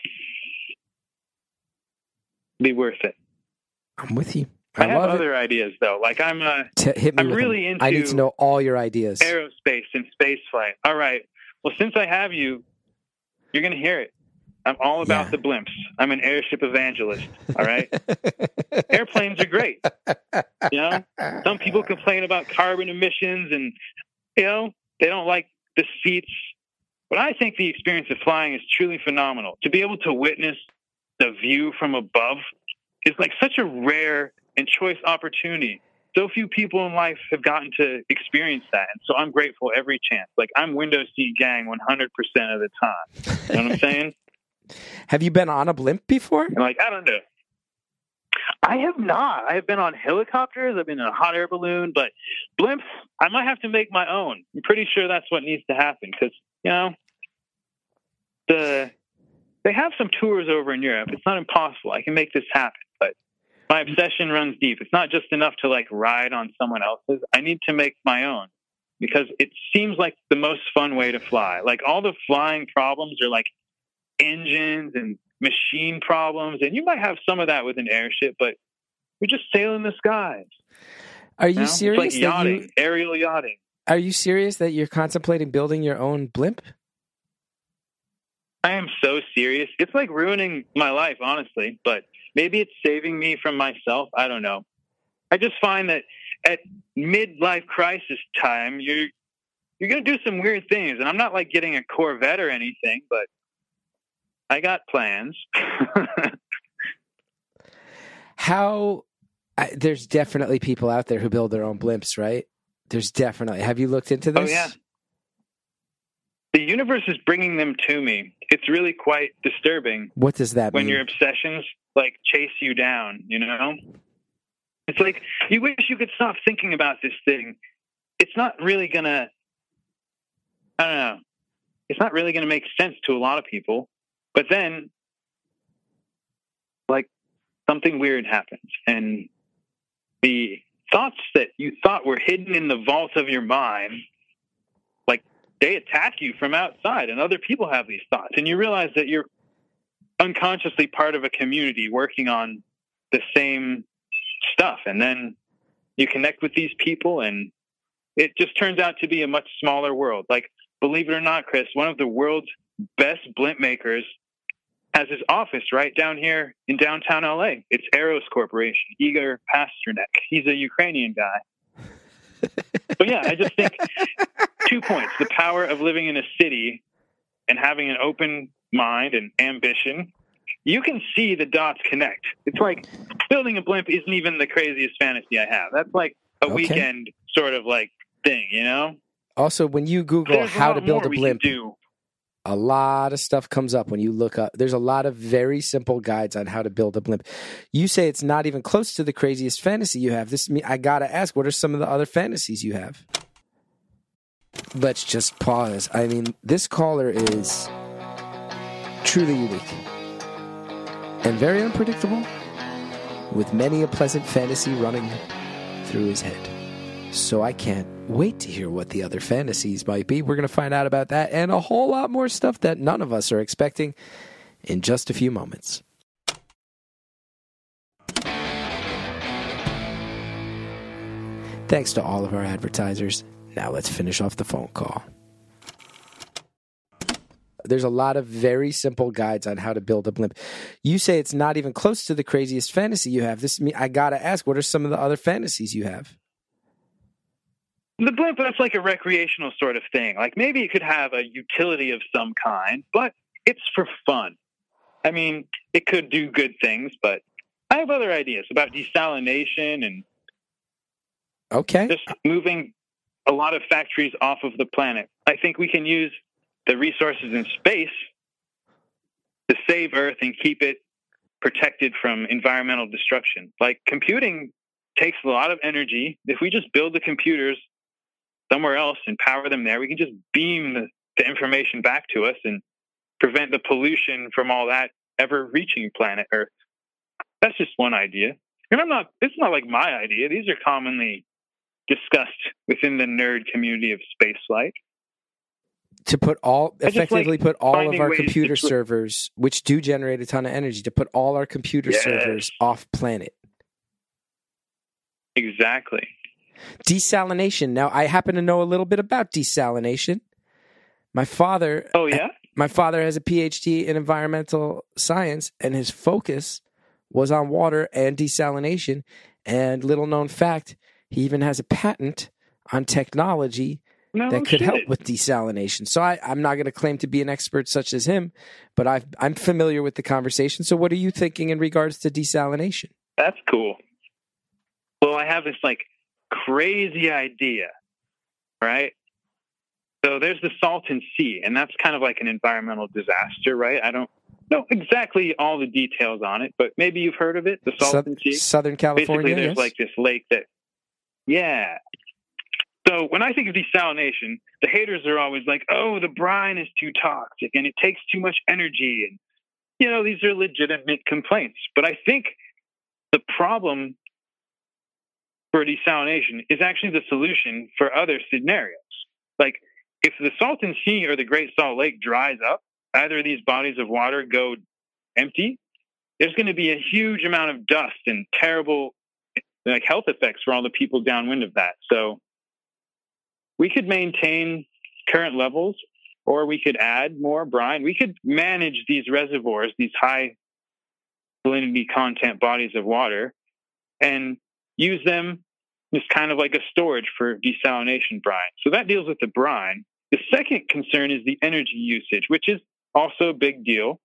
Be worth it. I'm with you. I, I have love other ideas, though. Like, I'm uh, T- hit me I'm with really them. into I need to know all your ideas. aerospace and space flight. All right. Well, since I have you, you're going to hear it. I'm all about Yeah. the blimps. I'm an airship evangelist. All right. Airplanes are great. You know, some people complain about carbon emissions, and, you know, they don't like the seats But I think the experience of flying is truly phenomenal. To be able to witness the view from above is like such a rare and choice opportunity. So few people in life have gotten to experience that. And so I'm grateful every chance. Like, I'm window seat gang one hundred percent of the time. You know what I'm saying? Have you been on a blimp before? And like, I don't know. I have not. I have been on helicopters. I've been in a hot air balloon, but blimps, I might have to make my own. I'm pretty sure that's what needs to happen because, you know, the they have some tours over in Europe. It's not impossible. I can make this happen, but my obsession runs deep. It's not just enough to like ride on someone else's. I need to make my own because it seems like the most fun way to fly. Like, all the flying problems are like engines and machine problems, and you might have some of that with an airship, but we just sail in the skies. Are you, you know? serious? It's like yachting, you, aerial yachting. Are you serious that you're contemplating building your own blimp? I am so serious. It's like ruining my life, honestly, but maybe it's saving me from myself. I don't know. I just find that at midlife crisis time, you're you're going to do some weird things, and I'm not like getting a Corvette or anything, but I got plans. How, I, there's definitely people out there who build their own blimps, right? There's definitely. Have you looked into this? Oh, yeah. The universe is bringing them to me. It's really quite disturbing. What does that when mean? When your obsessions, like, chase you down, you know? It's like, you wish you could stop thinking about this thing. It's not really going to, I don't know, it's not really going to make sense to a lot of people. But then, like, something weird happens, and the thoughts that you thought were hidden in the vault of your mind, like, they attack you from outside, and other people have these thoughts, and you realize that you're unconsciously part of a community working on the same stuff, and then you connect with these people, and it just turns out to be a much smaller world. Like, believe it or not, Chris, one of the world's best blimp makers has his office right down here in downtown L A. It's Aros Corporation, Igor Pasternak. He's a Ukrainian guy. But yeah, I just think two points. The power of living in a city and having an open mind and ambition. You can see the dots connect. It's like building a blimp isn't even the craziest fantasy I have. That's like a okay. weekend sort of like thing, you know? Also, when you Google There's how to build a we blimp, can do. a lot of stuff comes up when you look up. There's a lot of very simple guides on how to build a blimp. You say it's not even close to the craziest fantasy you have. This, I gotta ask, what are some of the other fantasies you have? Let's just pause. I mean, this caller is truly unique and very unpredictable, with many a pleasant fantasy running through his head. So I can't wait to hear what the other fantasies might be. We're going to find out about that and a whole lot more stuff that none of us are expecting in just a few moments. Thanks to all of our advertisers. Now let's finish off the phone call. There's a lot of very simple guides on how to build a blimp. You say it's not even close to the craziest fantasy you have. This, I got to ask, what are some of the other fantasies you have? The blimp, that's like a recreational sort of thing. Like, maybe it could have a utility of some kind, but it's for fun. I mean, it could do good things, but I have other ideas about desalination and okay, just moving a lot of factories off of the planet. I think we can use the resources in space to save Earth and keep it protected from environmental destruction. Like, computing takes a lot of energy. If we just build the computers somewhere else and power them there, we can just beam the, the information back to us and prevent the pollution from all that ever reaching planet Earth. That's just one idea. And I'm not, it's not like my idea. These are commonly discussed within the nerd community of spaceflight. To put all, effectively like put all of our ways computer to... servers, which do generate a ton of energy, to put all our computer yes. servers off planet. Exactly. Desalination. Now, I happen to know a little bit about desalination. My father, oh yeah, my father has a P H D in environmental science, and his focus was on water and desalination. And little known fact, he even has a patent on technology No that could shit. help with desalination. So I, I'm not going to claim to be an expert such as him, but I've, I'm familiar with the conversation. So what are you thinking in regards to desalination? That's cool. Well, I have this like crazy idea, right? So there's the Salton Sea, and that's kind of like an environmental disaster, right? I don't know exactly all the details on it, but maybe you've heard of it, the Salton Sou- Sea. Southern California, Basically, there's yes. like this lake that, yeah. So when I think of desalination, the haters are always like, oh, the brine is too toxic and it takes too much energy. And, you know, these are legitimate complaints. But I think the problem for desalination is actually the solution for other scenarios. Like, if the Salton Sea or the Great Salt Lake dries up, either of these bodies of water go empty, there's going to be a huge amount of dust and terrible like health effects for all the people downwind of that. So we could maintain current levels, or we could add more brine. We could manage these reservoirs, these high salinity content bodies of water, and use them as kind of like a storage for desalination brine. So that deals with the brine. The second concern is the energy usage, which is also a big deal.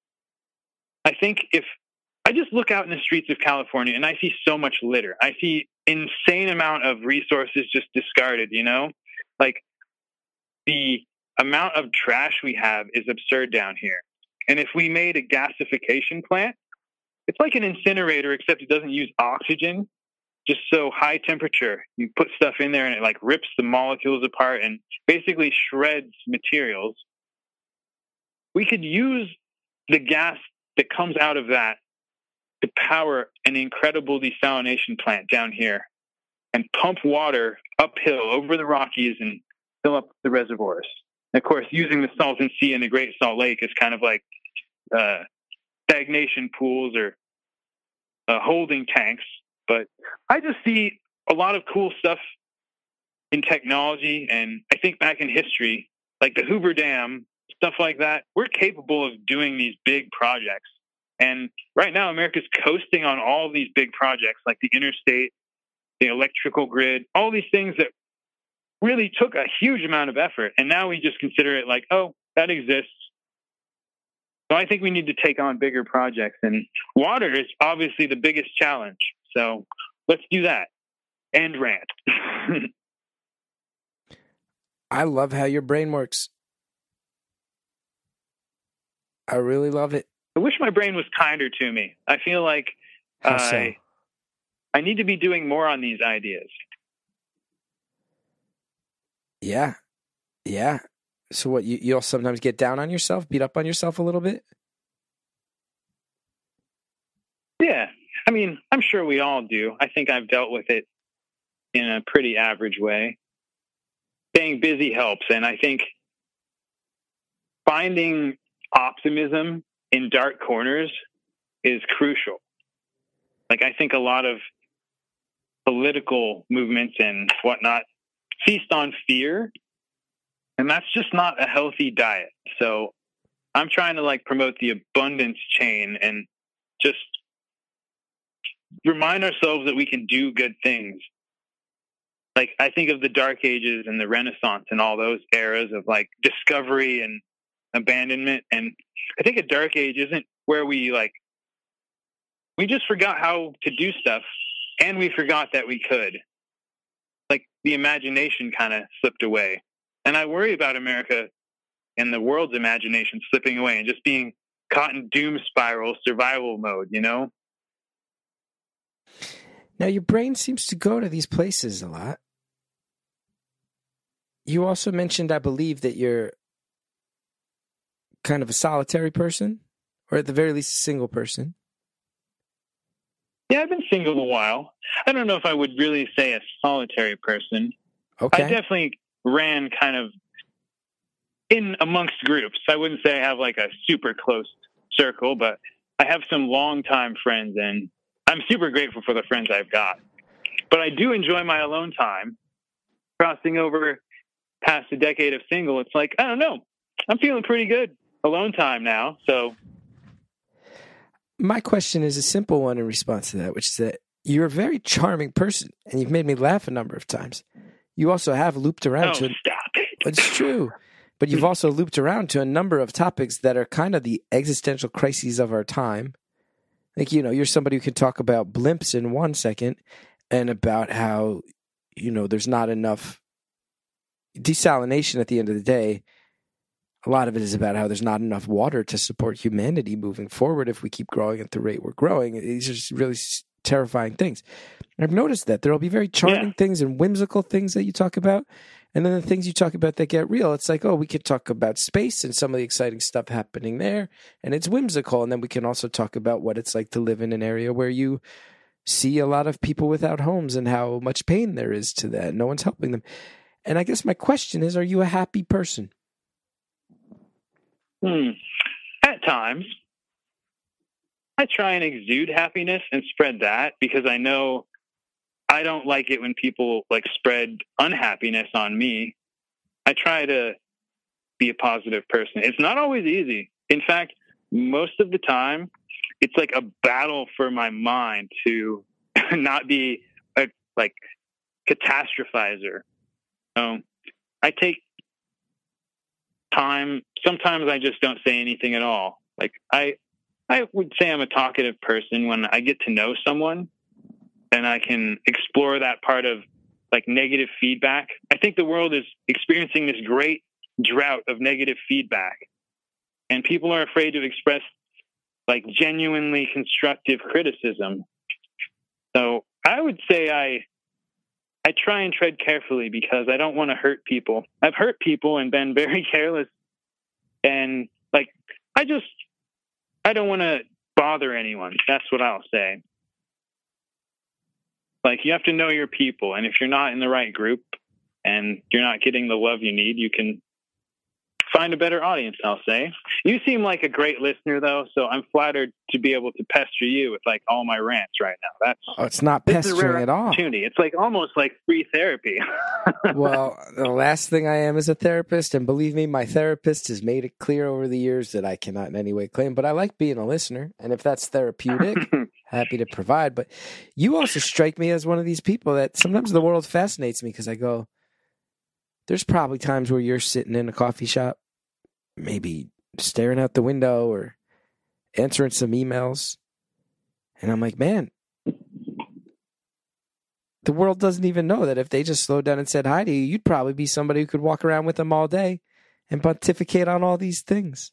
I think if I just look out in the streets of California and I see so much litter, I see insane amount of resources just discarded, you know? Like the amount of trash we have is absurd down here. And if we made a gasification plant, it's like an incinerator, except it doesn't use oxygen. Just so high temperature, you put stuff in there and it like rips the molecules apart and basically shreds materials. We could use the gas that comes out of that to power an incredible desalination plant down here and pump water uphill over the Rockies and fill up the reservoirs. And of course, using the Salton Sea and the Great Salt Lake is kind of like uh, stagnation pools or uh, holding tanks. But I just see a lot of cool stuff in technology, and I think back in history, like the Hoover Dam, stuff like that, we're capable of doing these big projects. And right now, America's coasting on all these big projects, like the interstate, the electrical grid, all these things that really took a huge amount of effort. And now we just consider it like, oh, that exists. So I think we need to take on bigger projects. And water is obviously the biggest challenge. So let's do that. And rant. I love how your brain works. I really love it. I wish my brain was kinder to me. I feel like How so? I, I need to be doing more on these ideas. Yeah. Yeah. So what, you, you'll sometimes get down on yourself, beat up on yourself a little bit? Yeah. I mean, I'm sure we all do. I think I've dealt with it in a pretty average way. Staying busy helps. And I think finding optimism in dark corners is crucial. Like, I think a lot of political movements and whatnot feast on fear, and that's just not a healthy diet. So I'm trying to like promote the abundance chain and just remind ourselves that we can do good things. Like, I think of the Dark Ages and the Renaissance and all those eras of like discovery and abandonment. And I think a dark age isn't where we like, we just forgot how to do stuff, and we forgot that we could. Like, the imagination kind of slipped away. And I worry about America and the world's imagination slipping away and just being caught in doom spiral survival mode, you know? Now, your brain seems to go to these places a lot. You also mentioned, I believe, that you're kind of a solitary person, or at the very least a single person. Yeah, I've been single a while. I don't know if I would really say a solitary person. Okay. I definitely ran kind of in amongst groups. I wouldn't say I have like a super close circle, but I have some longtime friends, and I'm super grateful for the friends I've got. But I do enjoy my alone time. Crossing over past a decade of single, it's like, I don't know, I'm feeling pretty good alone time now. So my question is a simple one in response to that, which is that you're a very charming person, and you've made me laugh a number of times. You also have looped around oh, to stop. It's true. But you've also looped around to a number of topics that are kind of the existential crises of our time. Like, you know, you're somebody who can talk about blimps in one second and about how, you know, there's not enough desalination at the end of the day. A lot of it is about how there's not enough water to support humanity moving forward if we keep growing at the rate we're growing. These are just really terrifying things. I've noticed that there will be very charming yeah. things and whimsical things that you talk about. And then the things you talk about that get real, it's like, oh, we could talk about space and some of the exciting stuff happening there. And it's whimsical. And then we can also talk about what it's like to live in an area where you see a lot of people without homes and how much pain there is to that. No one's helping them. And I guess my question is, are you a happy person? Hmm. At times, I try and exude happiness and spread that because I know I don't like it when people like spread unhappiness on me. I try to be a positive person. It's not always easy. In fact, most of the time, it's like a battle for my mind to not be a like catastrophizer. Um, I take time. Sometimes I just don't say anything at all. Like I, I would say I'm a talkative person when I get to know someone and I can explore that part of like negative feedback. I think the world is experiencing this great drought of negative feedback and people are afraid to express like genuinely constructive criticism. So I would say I, I try and tread carefully because I don't want to hurt people. I've hurt people and been very careless. And like, I just, I don't want to bother anyone. That's what I'll say. Like, you have to know your people. And if you're not in the right group and you're not getting the love you need, you can find a better audience, I'll say. You seem like a great listener, though, so I'm flattered to be able to pester you with, like, all my rants right now. That's oh, it's not pestering at all. It's, like, almost like free therapy. Well, the last thing I am is a therapist, and believe me, my therapist has made it clear over the years that I cannot in any way claim, but I like being a listener, and if that's therapeutic, happy to provide. But you also strike me as one of these people that sometimes the world fascinates me because I go, there's probably times where you're sitting in a coffee shop, maybe staring out the window or answering some emails. And I'm like, man, the world doesn't even know that if they just slowed down and said hi to you, you'd probably be somebody who could walk around with them all day and pontificate on all these things.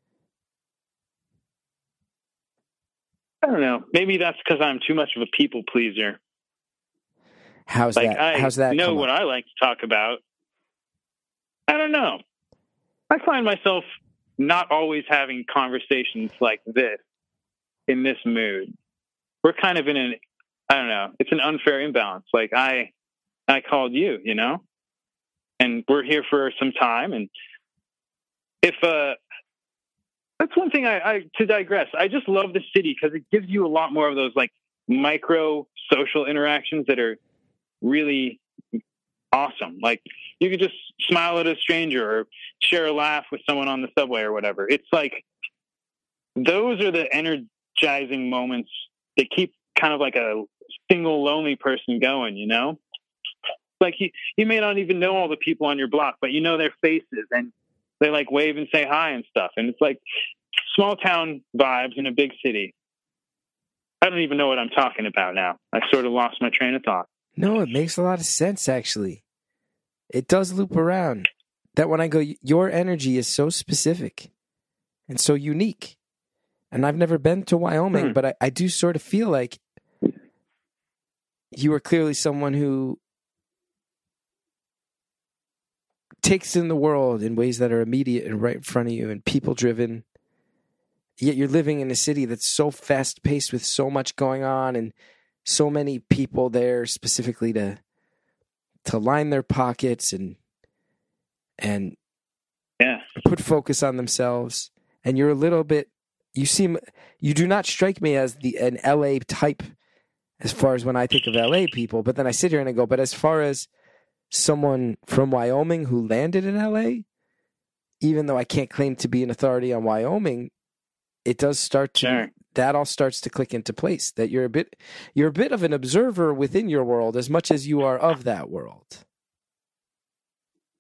I don't know. Maybe that's because I'm too much of a people pleaser. How's like, that? I How's that? know what I like to talk about. I don't know. I find myself not always having conversations like this in this mood. We're kind of in an, I don't know, it's an unfair imbalance. Like I, I called you, you know, and we're here for some time. And if, uh, that's one thing I, I, to digress, I just love the city because it gives you a lot more of those like micro social interactions that are really awesome. Like you could just smile at a stranger or share a laugh with someone on the subway or whatever. It's like, those are the energizing moments that keep kind of like a single lonely person going, you know? Like you, you may not even know all the people on your block, but you know their faces and they like wave and say hi and stuff. And it's like small town vibes in a big city. I don't even know what I'm talking about now. I sort of lost my train of thought. No, it makes a lot of sense, actually. It does loop around. That when I go, your energy is so specific and so unique. And I've never been to Wyoming, hmm. but I, I do sort of feel like you are clearly someone who takes in the world in ways that are immediate and right in front of you and people-driven. Yet you're living in a city that's so fast-paced with so much going on and so many people there specifically to to line their pockets and and yeah. put focus on themselves. And you're a little bit, you seem, you do not strike me as the an L A type as far as when I think of L A people. But then I sit here and I go, but as far as someone from Wyoming who landed in L A, even though I can't claim to be an authority on Wyoming, it does start to, sure. that all starts to click into place. That you're a bit, you're a bit of an observer within your world as much as you are of that world.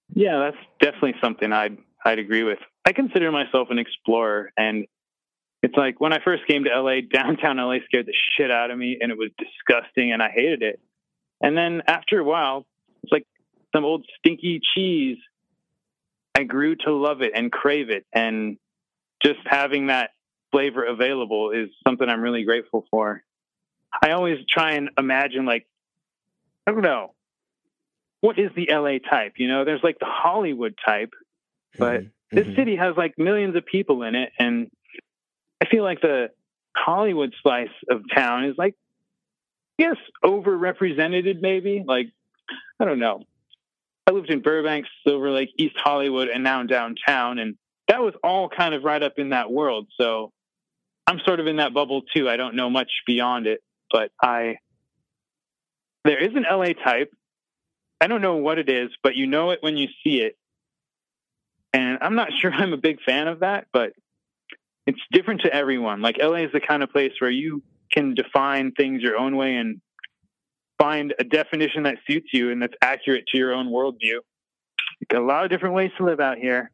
Yeah, that's definitely something I'd I'd agree with. I consider myself an explorer, and it's like when I first came to L A, downtown L A scared the shit out of me, and it was disgusting, and I hated it. And then after a while, it's like some old stinky cheese. I grew to love it and crave it, and just having that flavor available is something I'm really grateful for. I always try and imagine, like, I don't know, what is the L A type? You know, there's like the Hollywood type, but mm-hmm. this mm-hmm. city has like millions of people in it, and I feel like the Hollywood slice of town is like, yes, overrepresented maybe. Like, I don't know. I lived in Burbank, Silver Lake, East Hollywood, and now downtown, and that was all kind of right up in that world. So I'm sort of in that bubble too. I don't know much beyond it, but I there is an L A type. I don't know what it is, but you know it when you see it. And I'm not sure I'm a big fan of that, but it's different to everyone. Like, L A is the kind of place where you can define things your own way and find a definition that suits you and that's accurate to your own worldview. Got a lot of different ways to live out here.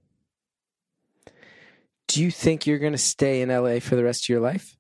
Do you think you're going to stay in L A for the rest of your life?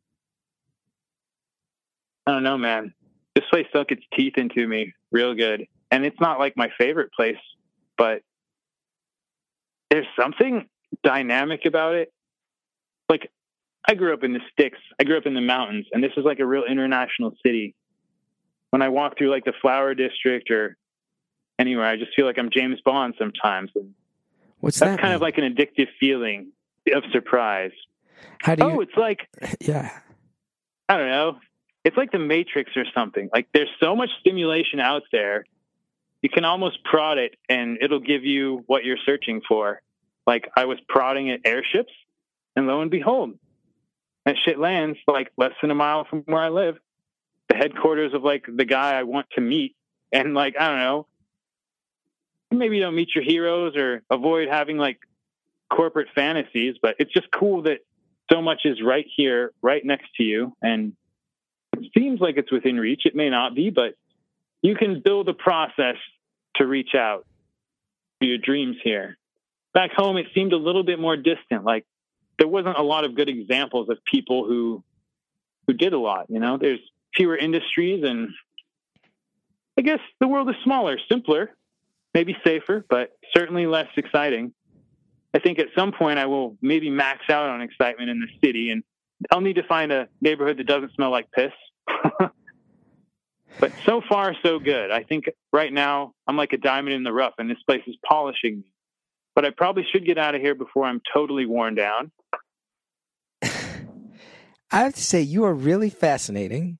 I don't know, man. This place sunk its teeth into me real good. And it's not like my favorite place, but there's something dynamic about it. Like, I grew up in the sticks. I grew up in the mountains, and this is like a real international city. When I walk through like the Flower District or anywhere, I just feel like I'm James Bond sometimes. What's That's that kind mean? of like an addictive feeling of surprise. How do you? Oh, it's like, yeah. I don't know. It's like the Matrix or something. Like, there's so much stimulation out there. You can almost prod it and it'll give you what you're searching for. Like, I was prodding at airships, and lo and behold, that shit lands like less than a mile from where I live. The headquarters of like the guy I want to meet. And like, I don't know, maybe you don't meet your heroes or avoid having like corporate fantasies, but it's just cool that so much is right here, right next to you. And it seems like it's within reach. It may not be, but you can build a process to reach out to your dreams here. Back home, it seemed a little bit more distant. Like, there wasn't a lot of good examples of people who who did a lot. You know, there's fewer industries, and I guess the world is smaller, simpler, maybe safer, but certainly less exciting. I think at some point I will maybe max out on excitement in the city, and I'll need to find a neighborhood that doesn't smell like piss. But so far, so good. I think right now I'm like a diamond in the rough, and this place is polishing me. But I probably should get out of here before I'm totally worn down. I have to say, you are really fascinating.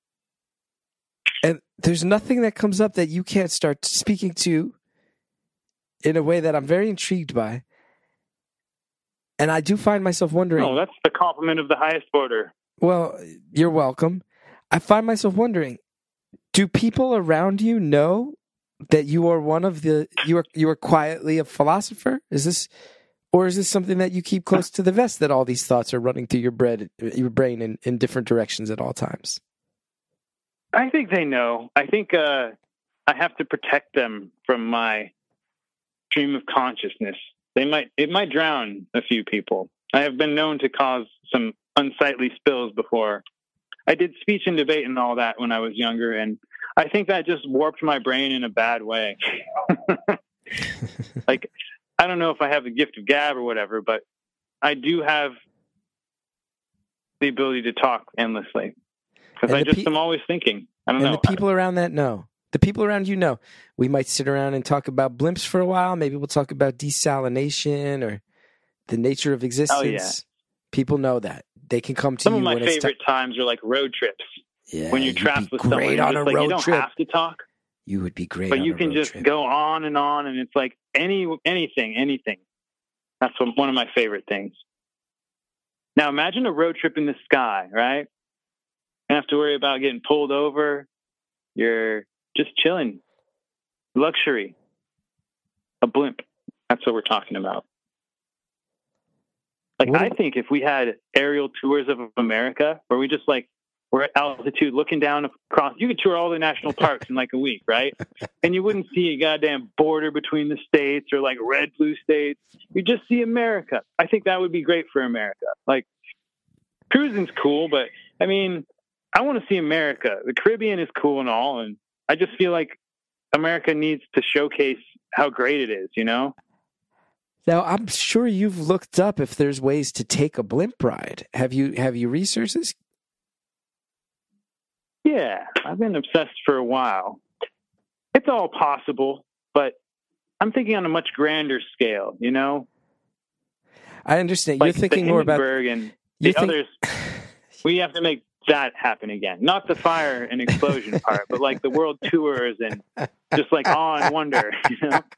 And there's nothing that comes up that you can't start speaking to in a way that I'm very intrigued by. And I do find myself wondering... Oh, that's the compliment of the highest order. Well, you're welcome. I find myself wondering, do people around you know that you are one of the... You are, you are quietly a philosopher? Is this... Or is this something that you keep close to the vest, that all these thoughts are running through your, bread, your brain in, in different directions at all times? I think they know. I think uh, I have to protect them from my stream of consciousness. They might it might drown a few people. I have been known to cause some unsightly spills before. I did speech and debate and all that when I was younger, and I think that just warped my brain in a bad way. Like, I don't know if I have the gift of gab or whatever, but I do have the ability to talk endlessly. Because I just pe- am always thinking. I don't and know. And the people around that know. The people around you know. We might sit around and talk about blimps for a while. Maybe we'll talk about desalination or the nature of existence. Oh, yeah. People know that. They can come to Some you. Some of my when favorite it's t- times are like road trips. Yeah, when you're trapped with someone. On a like, road you don't trip. have to talk. You would be great But on you a can road just trip. go on and on, and it's like any anything, anything. That's one of my favorite things. Now, imagine a road trip in the sky, right? You don't have to worry about getting pulled over. You're just chilling. Luxury. A blimp. That's what we're talking about. Like, What I if- think if we had aerial tours of America where we just, like, we're at altitude looking down across. You could tour all the national parks in like a week, right? And you wouldn't see a goddamn border between the states or like red, blue states. You just see America. I think that would be great for America. Like, cruising's cool, but I mean, I want to see America. The Caribbean is cool and all, and I just feel like America needs to showcase how great it is, you know? Now, I'm sure you've looked up if there's ways to take a blimp ride. Have you have you researched this? Yeah, I've been obsessed for a while. It's all possible, but I'm thinking on a much grander scale, you know? I understand. Like You're thinking more about... and the think... others. We have to make that happen again. Not the fire and explosion part, but like the world tours and just like awe and wonder, you know?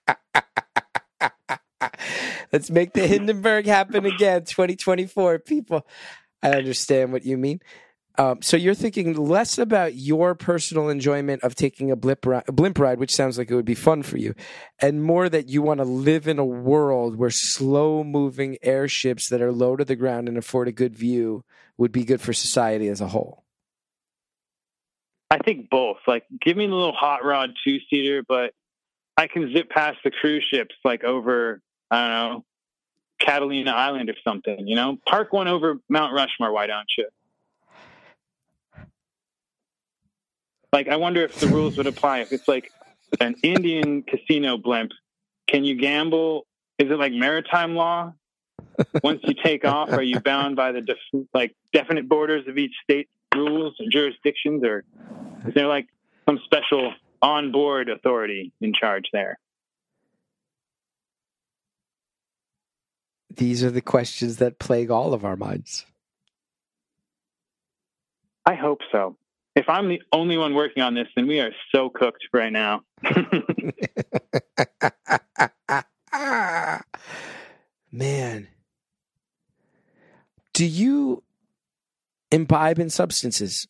Let's make the Hindenburg happen again, twenty twenty-four, people. I understand what you mean. Um, so you're thinking less about your personal enjoyment of taking a blimp, ri- a blimp ride, which sounds like it would be fun for you, and more that you want to live in a world where slow-moving airships that are low to the ground and afford a good view would be good for society as a whole. I think both. Like, give me the little hot rod two-seater, but I can zip past the cruise ships, like over, I don't know, Catalina Island or something, you know? Park one over Mount Rushmore, why don't you? Like, I wonder if the rules would apply. If it's like an Indian casino blimp, can you gamble? Is it like maritime law? Once you take off, are you bound by the def- like definite borders of each state rules or jurisdictions? Or is there like some special onboard authority in charge there? These are the questions that plague all of our minds. I hope so. If I'm the only one working on this, then we are so cooked right now. Man. Do you imbibe in substances?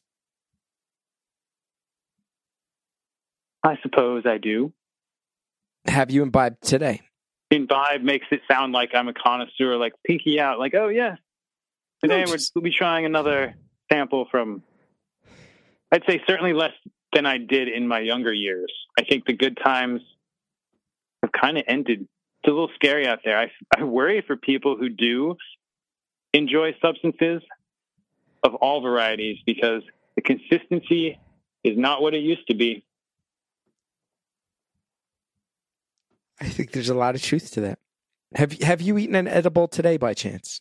I suppose I do. Have you imbibed today? Imbibe makes it sound like I'm a connoisseur, like pinky out, like, oh, yes. Today No, just... we'll be trying another sample from... I'd say certainly less than I did in my younger years. I think the good times have kind of ended. It's a little scary out there. I, I worry for people who do enjoy substances of all varieties because the consistency is not what it used to be. I think there's a lot of truth to that. Have Have you eaten an edible today by chance?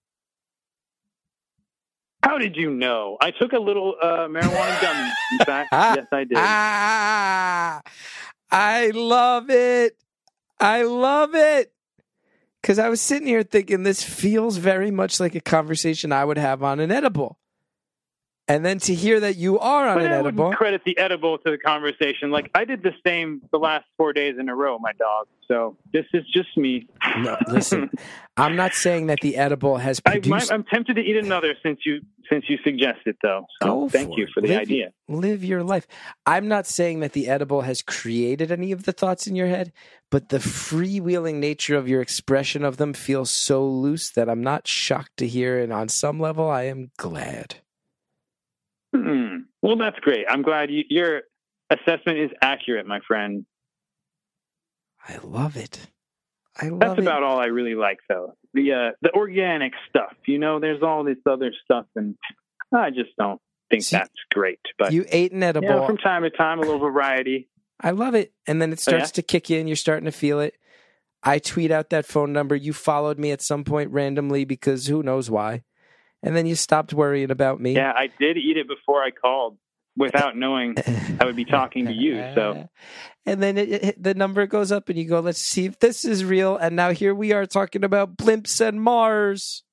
How did you know? I took a little uh, marijuana gummy. In fact, yes, I did. Ah, I love it. I love it. Because I was sitting here thinking this feels very much like a conversation I would have on an edible. And then to hear that you are on but an I edible. Wouldn't credit the edible to the conversation. Like, I did the same the last four days in a row, my dog. So this is just me. No, listen, I'm not saying that the edible has produced... I, I'm tempted to eat another since you since you suggested, though. So Go thank for you it. for the live, idea. Live your life. I'm not saying that the edible has created any of the thoughts in your head, but the freewheeling nature of your expression of them feels so loose that I'm not shocked to hear, and on some level, I am glad. Hmm. Well, that's great. I'm glad you, your assessment is accurate, my friend. I love it. I love That's it. about all I really like, though. The uh, the organic stuff. You know, there's all this other stuff, and I just don't think See, that's great. But you ate an edible. You know, from time to time, a little variety. I love it. And then it starts oh, yeah? to kick in. You're starting to feel it. I tweet out that phone number. You followed me at some point randomly because who knows why. And then you stopped worrying about me. Yeah, I did eat it before I called without knowing I would be talking to you. So, and then it, it, the number goes up and you go, let's see if this is real. And now here we are talking about blimps and Mars.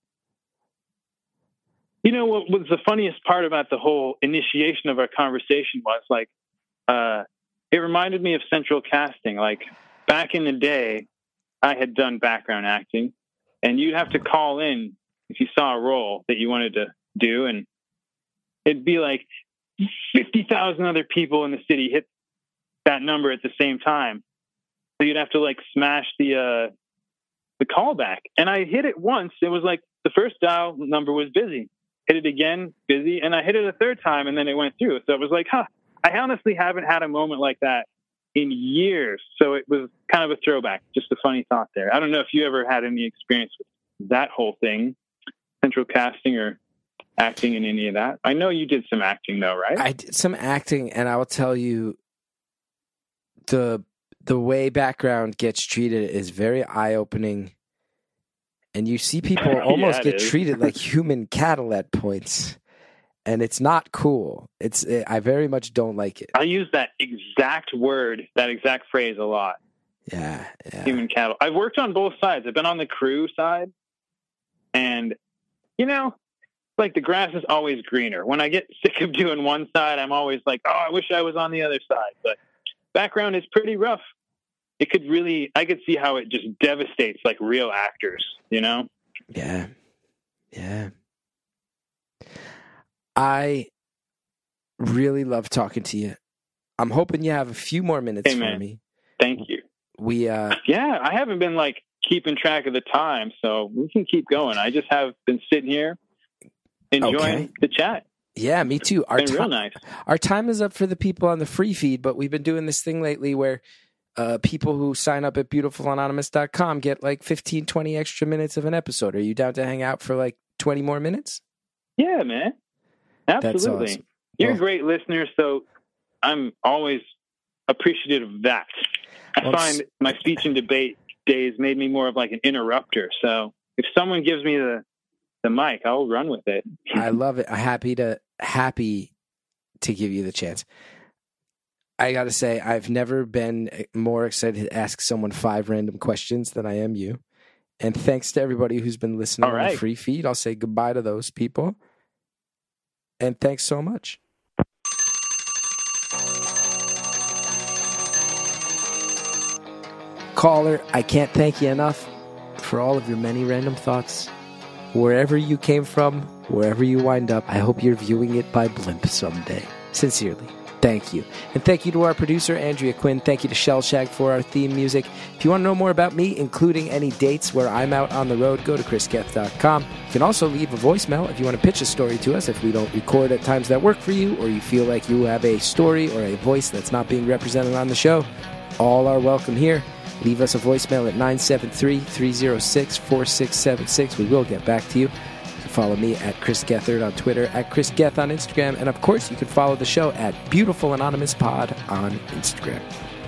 You know, what was the funniest part about the whole initiation of our conversation was like, uh, it reminded me of Central Casting. Like back in the day, I had done background acting and you'd have to call in if you saw a role that you wanted to do, and it'd be like fifty thousand other people in the city hit that number at the same time. So you'd have to like smash the, uh, the callback. And I hit it once. It was like the first dial number was busy. hit it again, busy, and I hit it a third time, and then it went through. So it was like, huh, I honestly haven't had a moment like that in years. So it was kind of a throwback, just a funny thought there. I don't know if you ever had any experience with that whole thing, central casting or acting in any of that. I know you did some acting though, right? I did some acting, and I will tell you, the the way background gets treated is very eye-opening. And you see people almost yeah, get is. treated like human cattle at points. And it's not cool. It's I very much don't like it. I use that exact word, that exact phrase a lot. Yeah, yeah. Human cattle. I've worked on both sides. I've been on the crew side. And, you know, like the grass is always greener. When I get sick of doing one side, I'm always like, oh, I wish I was on the other side. But background is pretty rough. It could really, I could see how it just devastates like real actors, you know? Yeah. Yeah. I really love talking to you. I'm hoping you have a few more minutes Hey, for man. me. Thank you. We, uh, Yeah, I haven't been like keeping track of the time, so we can keep going. I just have been sitting here enjoying Okay. the chat. yeah, me too. Our, Been ti- real nice. our time is up for the people on the free feed, but we've been doing this thing lately where uh, people who sign up at beautiful anonymous dot com get like fifteen, twenty extra minutes of an episode. Are you down to hang out for like twenty more minutes? Yeah, man. Absolutely. awesome. You're Well- a great listener, so I'm always appreciative of that. I Well, find my speech and debate days made me more of like an interrupter. So if someone gives me the, the mic, I'll run with it. I love it. I'm happy to happy to give you the chance. I got to say, I've never been more excited to ask someone five random questions than I am you. And thanks to everybody who's been listening All on the right. free feed. I'll say goodbye to those people. And thanks so much. Caller, I can't thank you enough for all of your many random thoughts. Wherever you came from, wherever you wind up, I hope you're viewing it by blimp someday. Sincerely, thank you. And thank you to our producer, Andrea Quinn. Thank you to Shellshag for our theme music. If you want to know more about me, including any dates where I'm out on the road, go to chris geth dot com. You can also leave a voicemail if you want to pitch a story to us if we don't record at times that work for you, or you feel like you have a story or a voice that's not being represented on the show. All are welcome here. Leave us a voicemail at nine seven three, three oh six, four six seven six. We will get back to you. You can follow me at Chris Gethard on Twitter, at Chris Geth on Instagram, and of course you can follow the show at Beautiful Anonymous Pod on Instagram.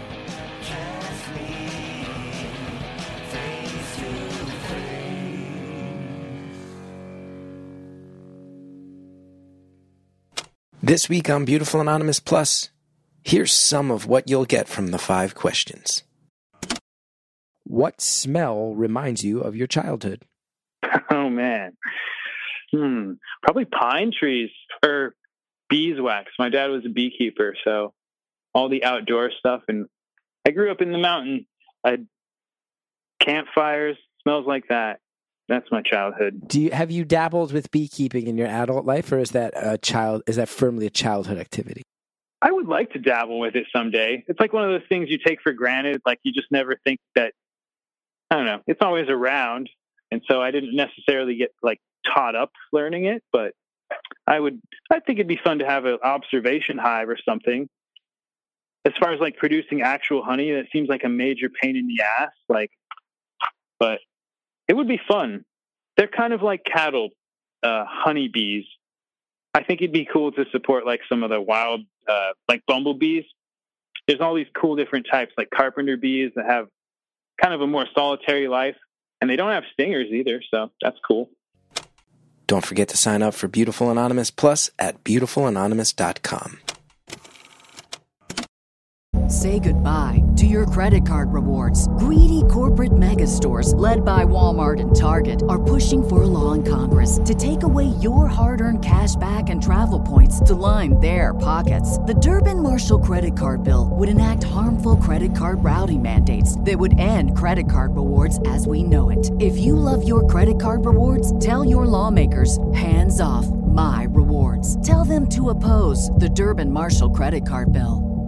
This week on Beautiful Anonymous Plus, here's some of what you'll get from the five questions. What smell reminds you of your childhood? Oh, man. Hmm. Probably pine trees or beeswax. My dad was a beekeeper, so all the outdoor stuff. And I grew up in the mountain. I had campfires, smells like that. That's my childhood. Do you have you dabbled with beekeeping in your adult life, or is that a child? Is that firmly a childhood activity? I would like to dabble with it someday. It's like one of those things you take for granted. Like you just never think that, I don't know, it's always around. And so I didn't necessarily get like taught up learning it, but I would, I think it'd be fun to have an observation hive or something. As far as like producing actual honey, that seems like a major pain in the ass. Like, but it would be fun. They're kind of like cattle, uh, honeybees. I think it'd be cool to support like some of the wild, uh, like bumblebees. There's all these cool different types, like carpenter bees that have kind of a more solitary life, and they don't have stingers either. So that's cool. Don't forget to sign up for Beautiful Anonymous Plus at beautiful anonymous dot com. Say goodbye to your credit card rewards. Greedy corporate mega stores, led by Walmart and Target, are pushing for a law in Congress to take away your hard-earned cash back and travel points to line their pockets. The Durbin-Marshall credit card bill would enact harmful credit card routing mandates that would end credit card rewards as we know it. If you love your credit card rewards, tell your lawmakers, hands off my rewards. Tell them to oppose the Durbin-Marshall credit card bill.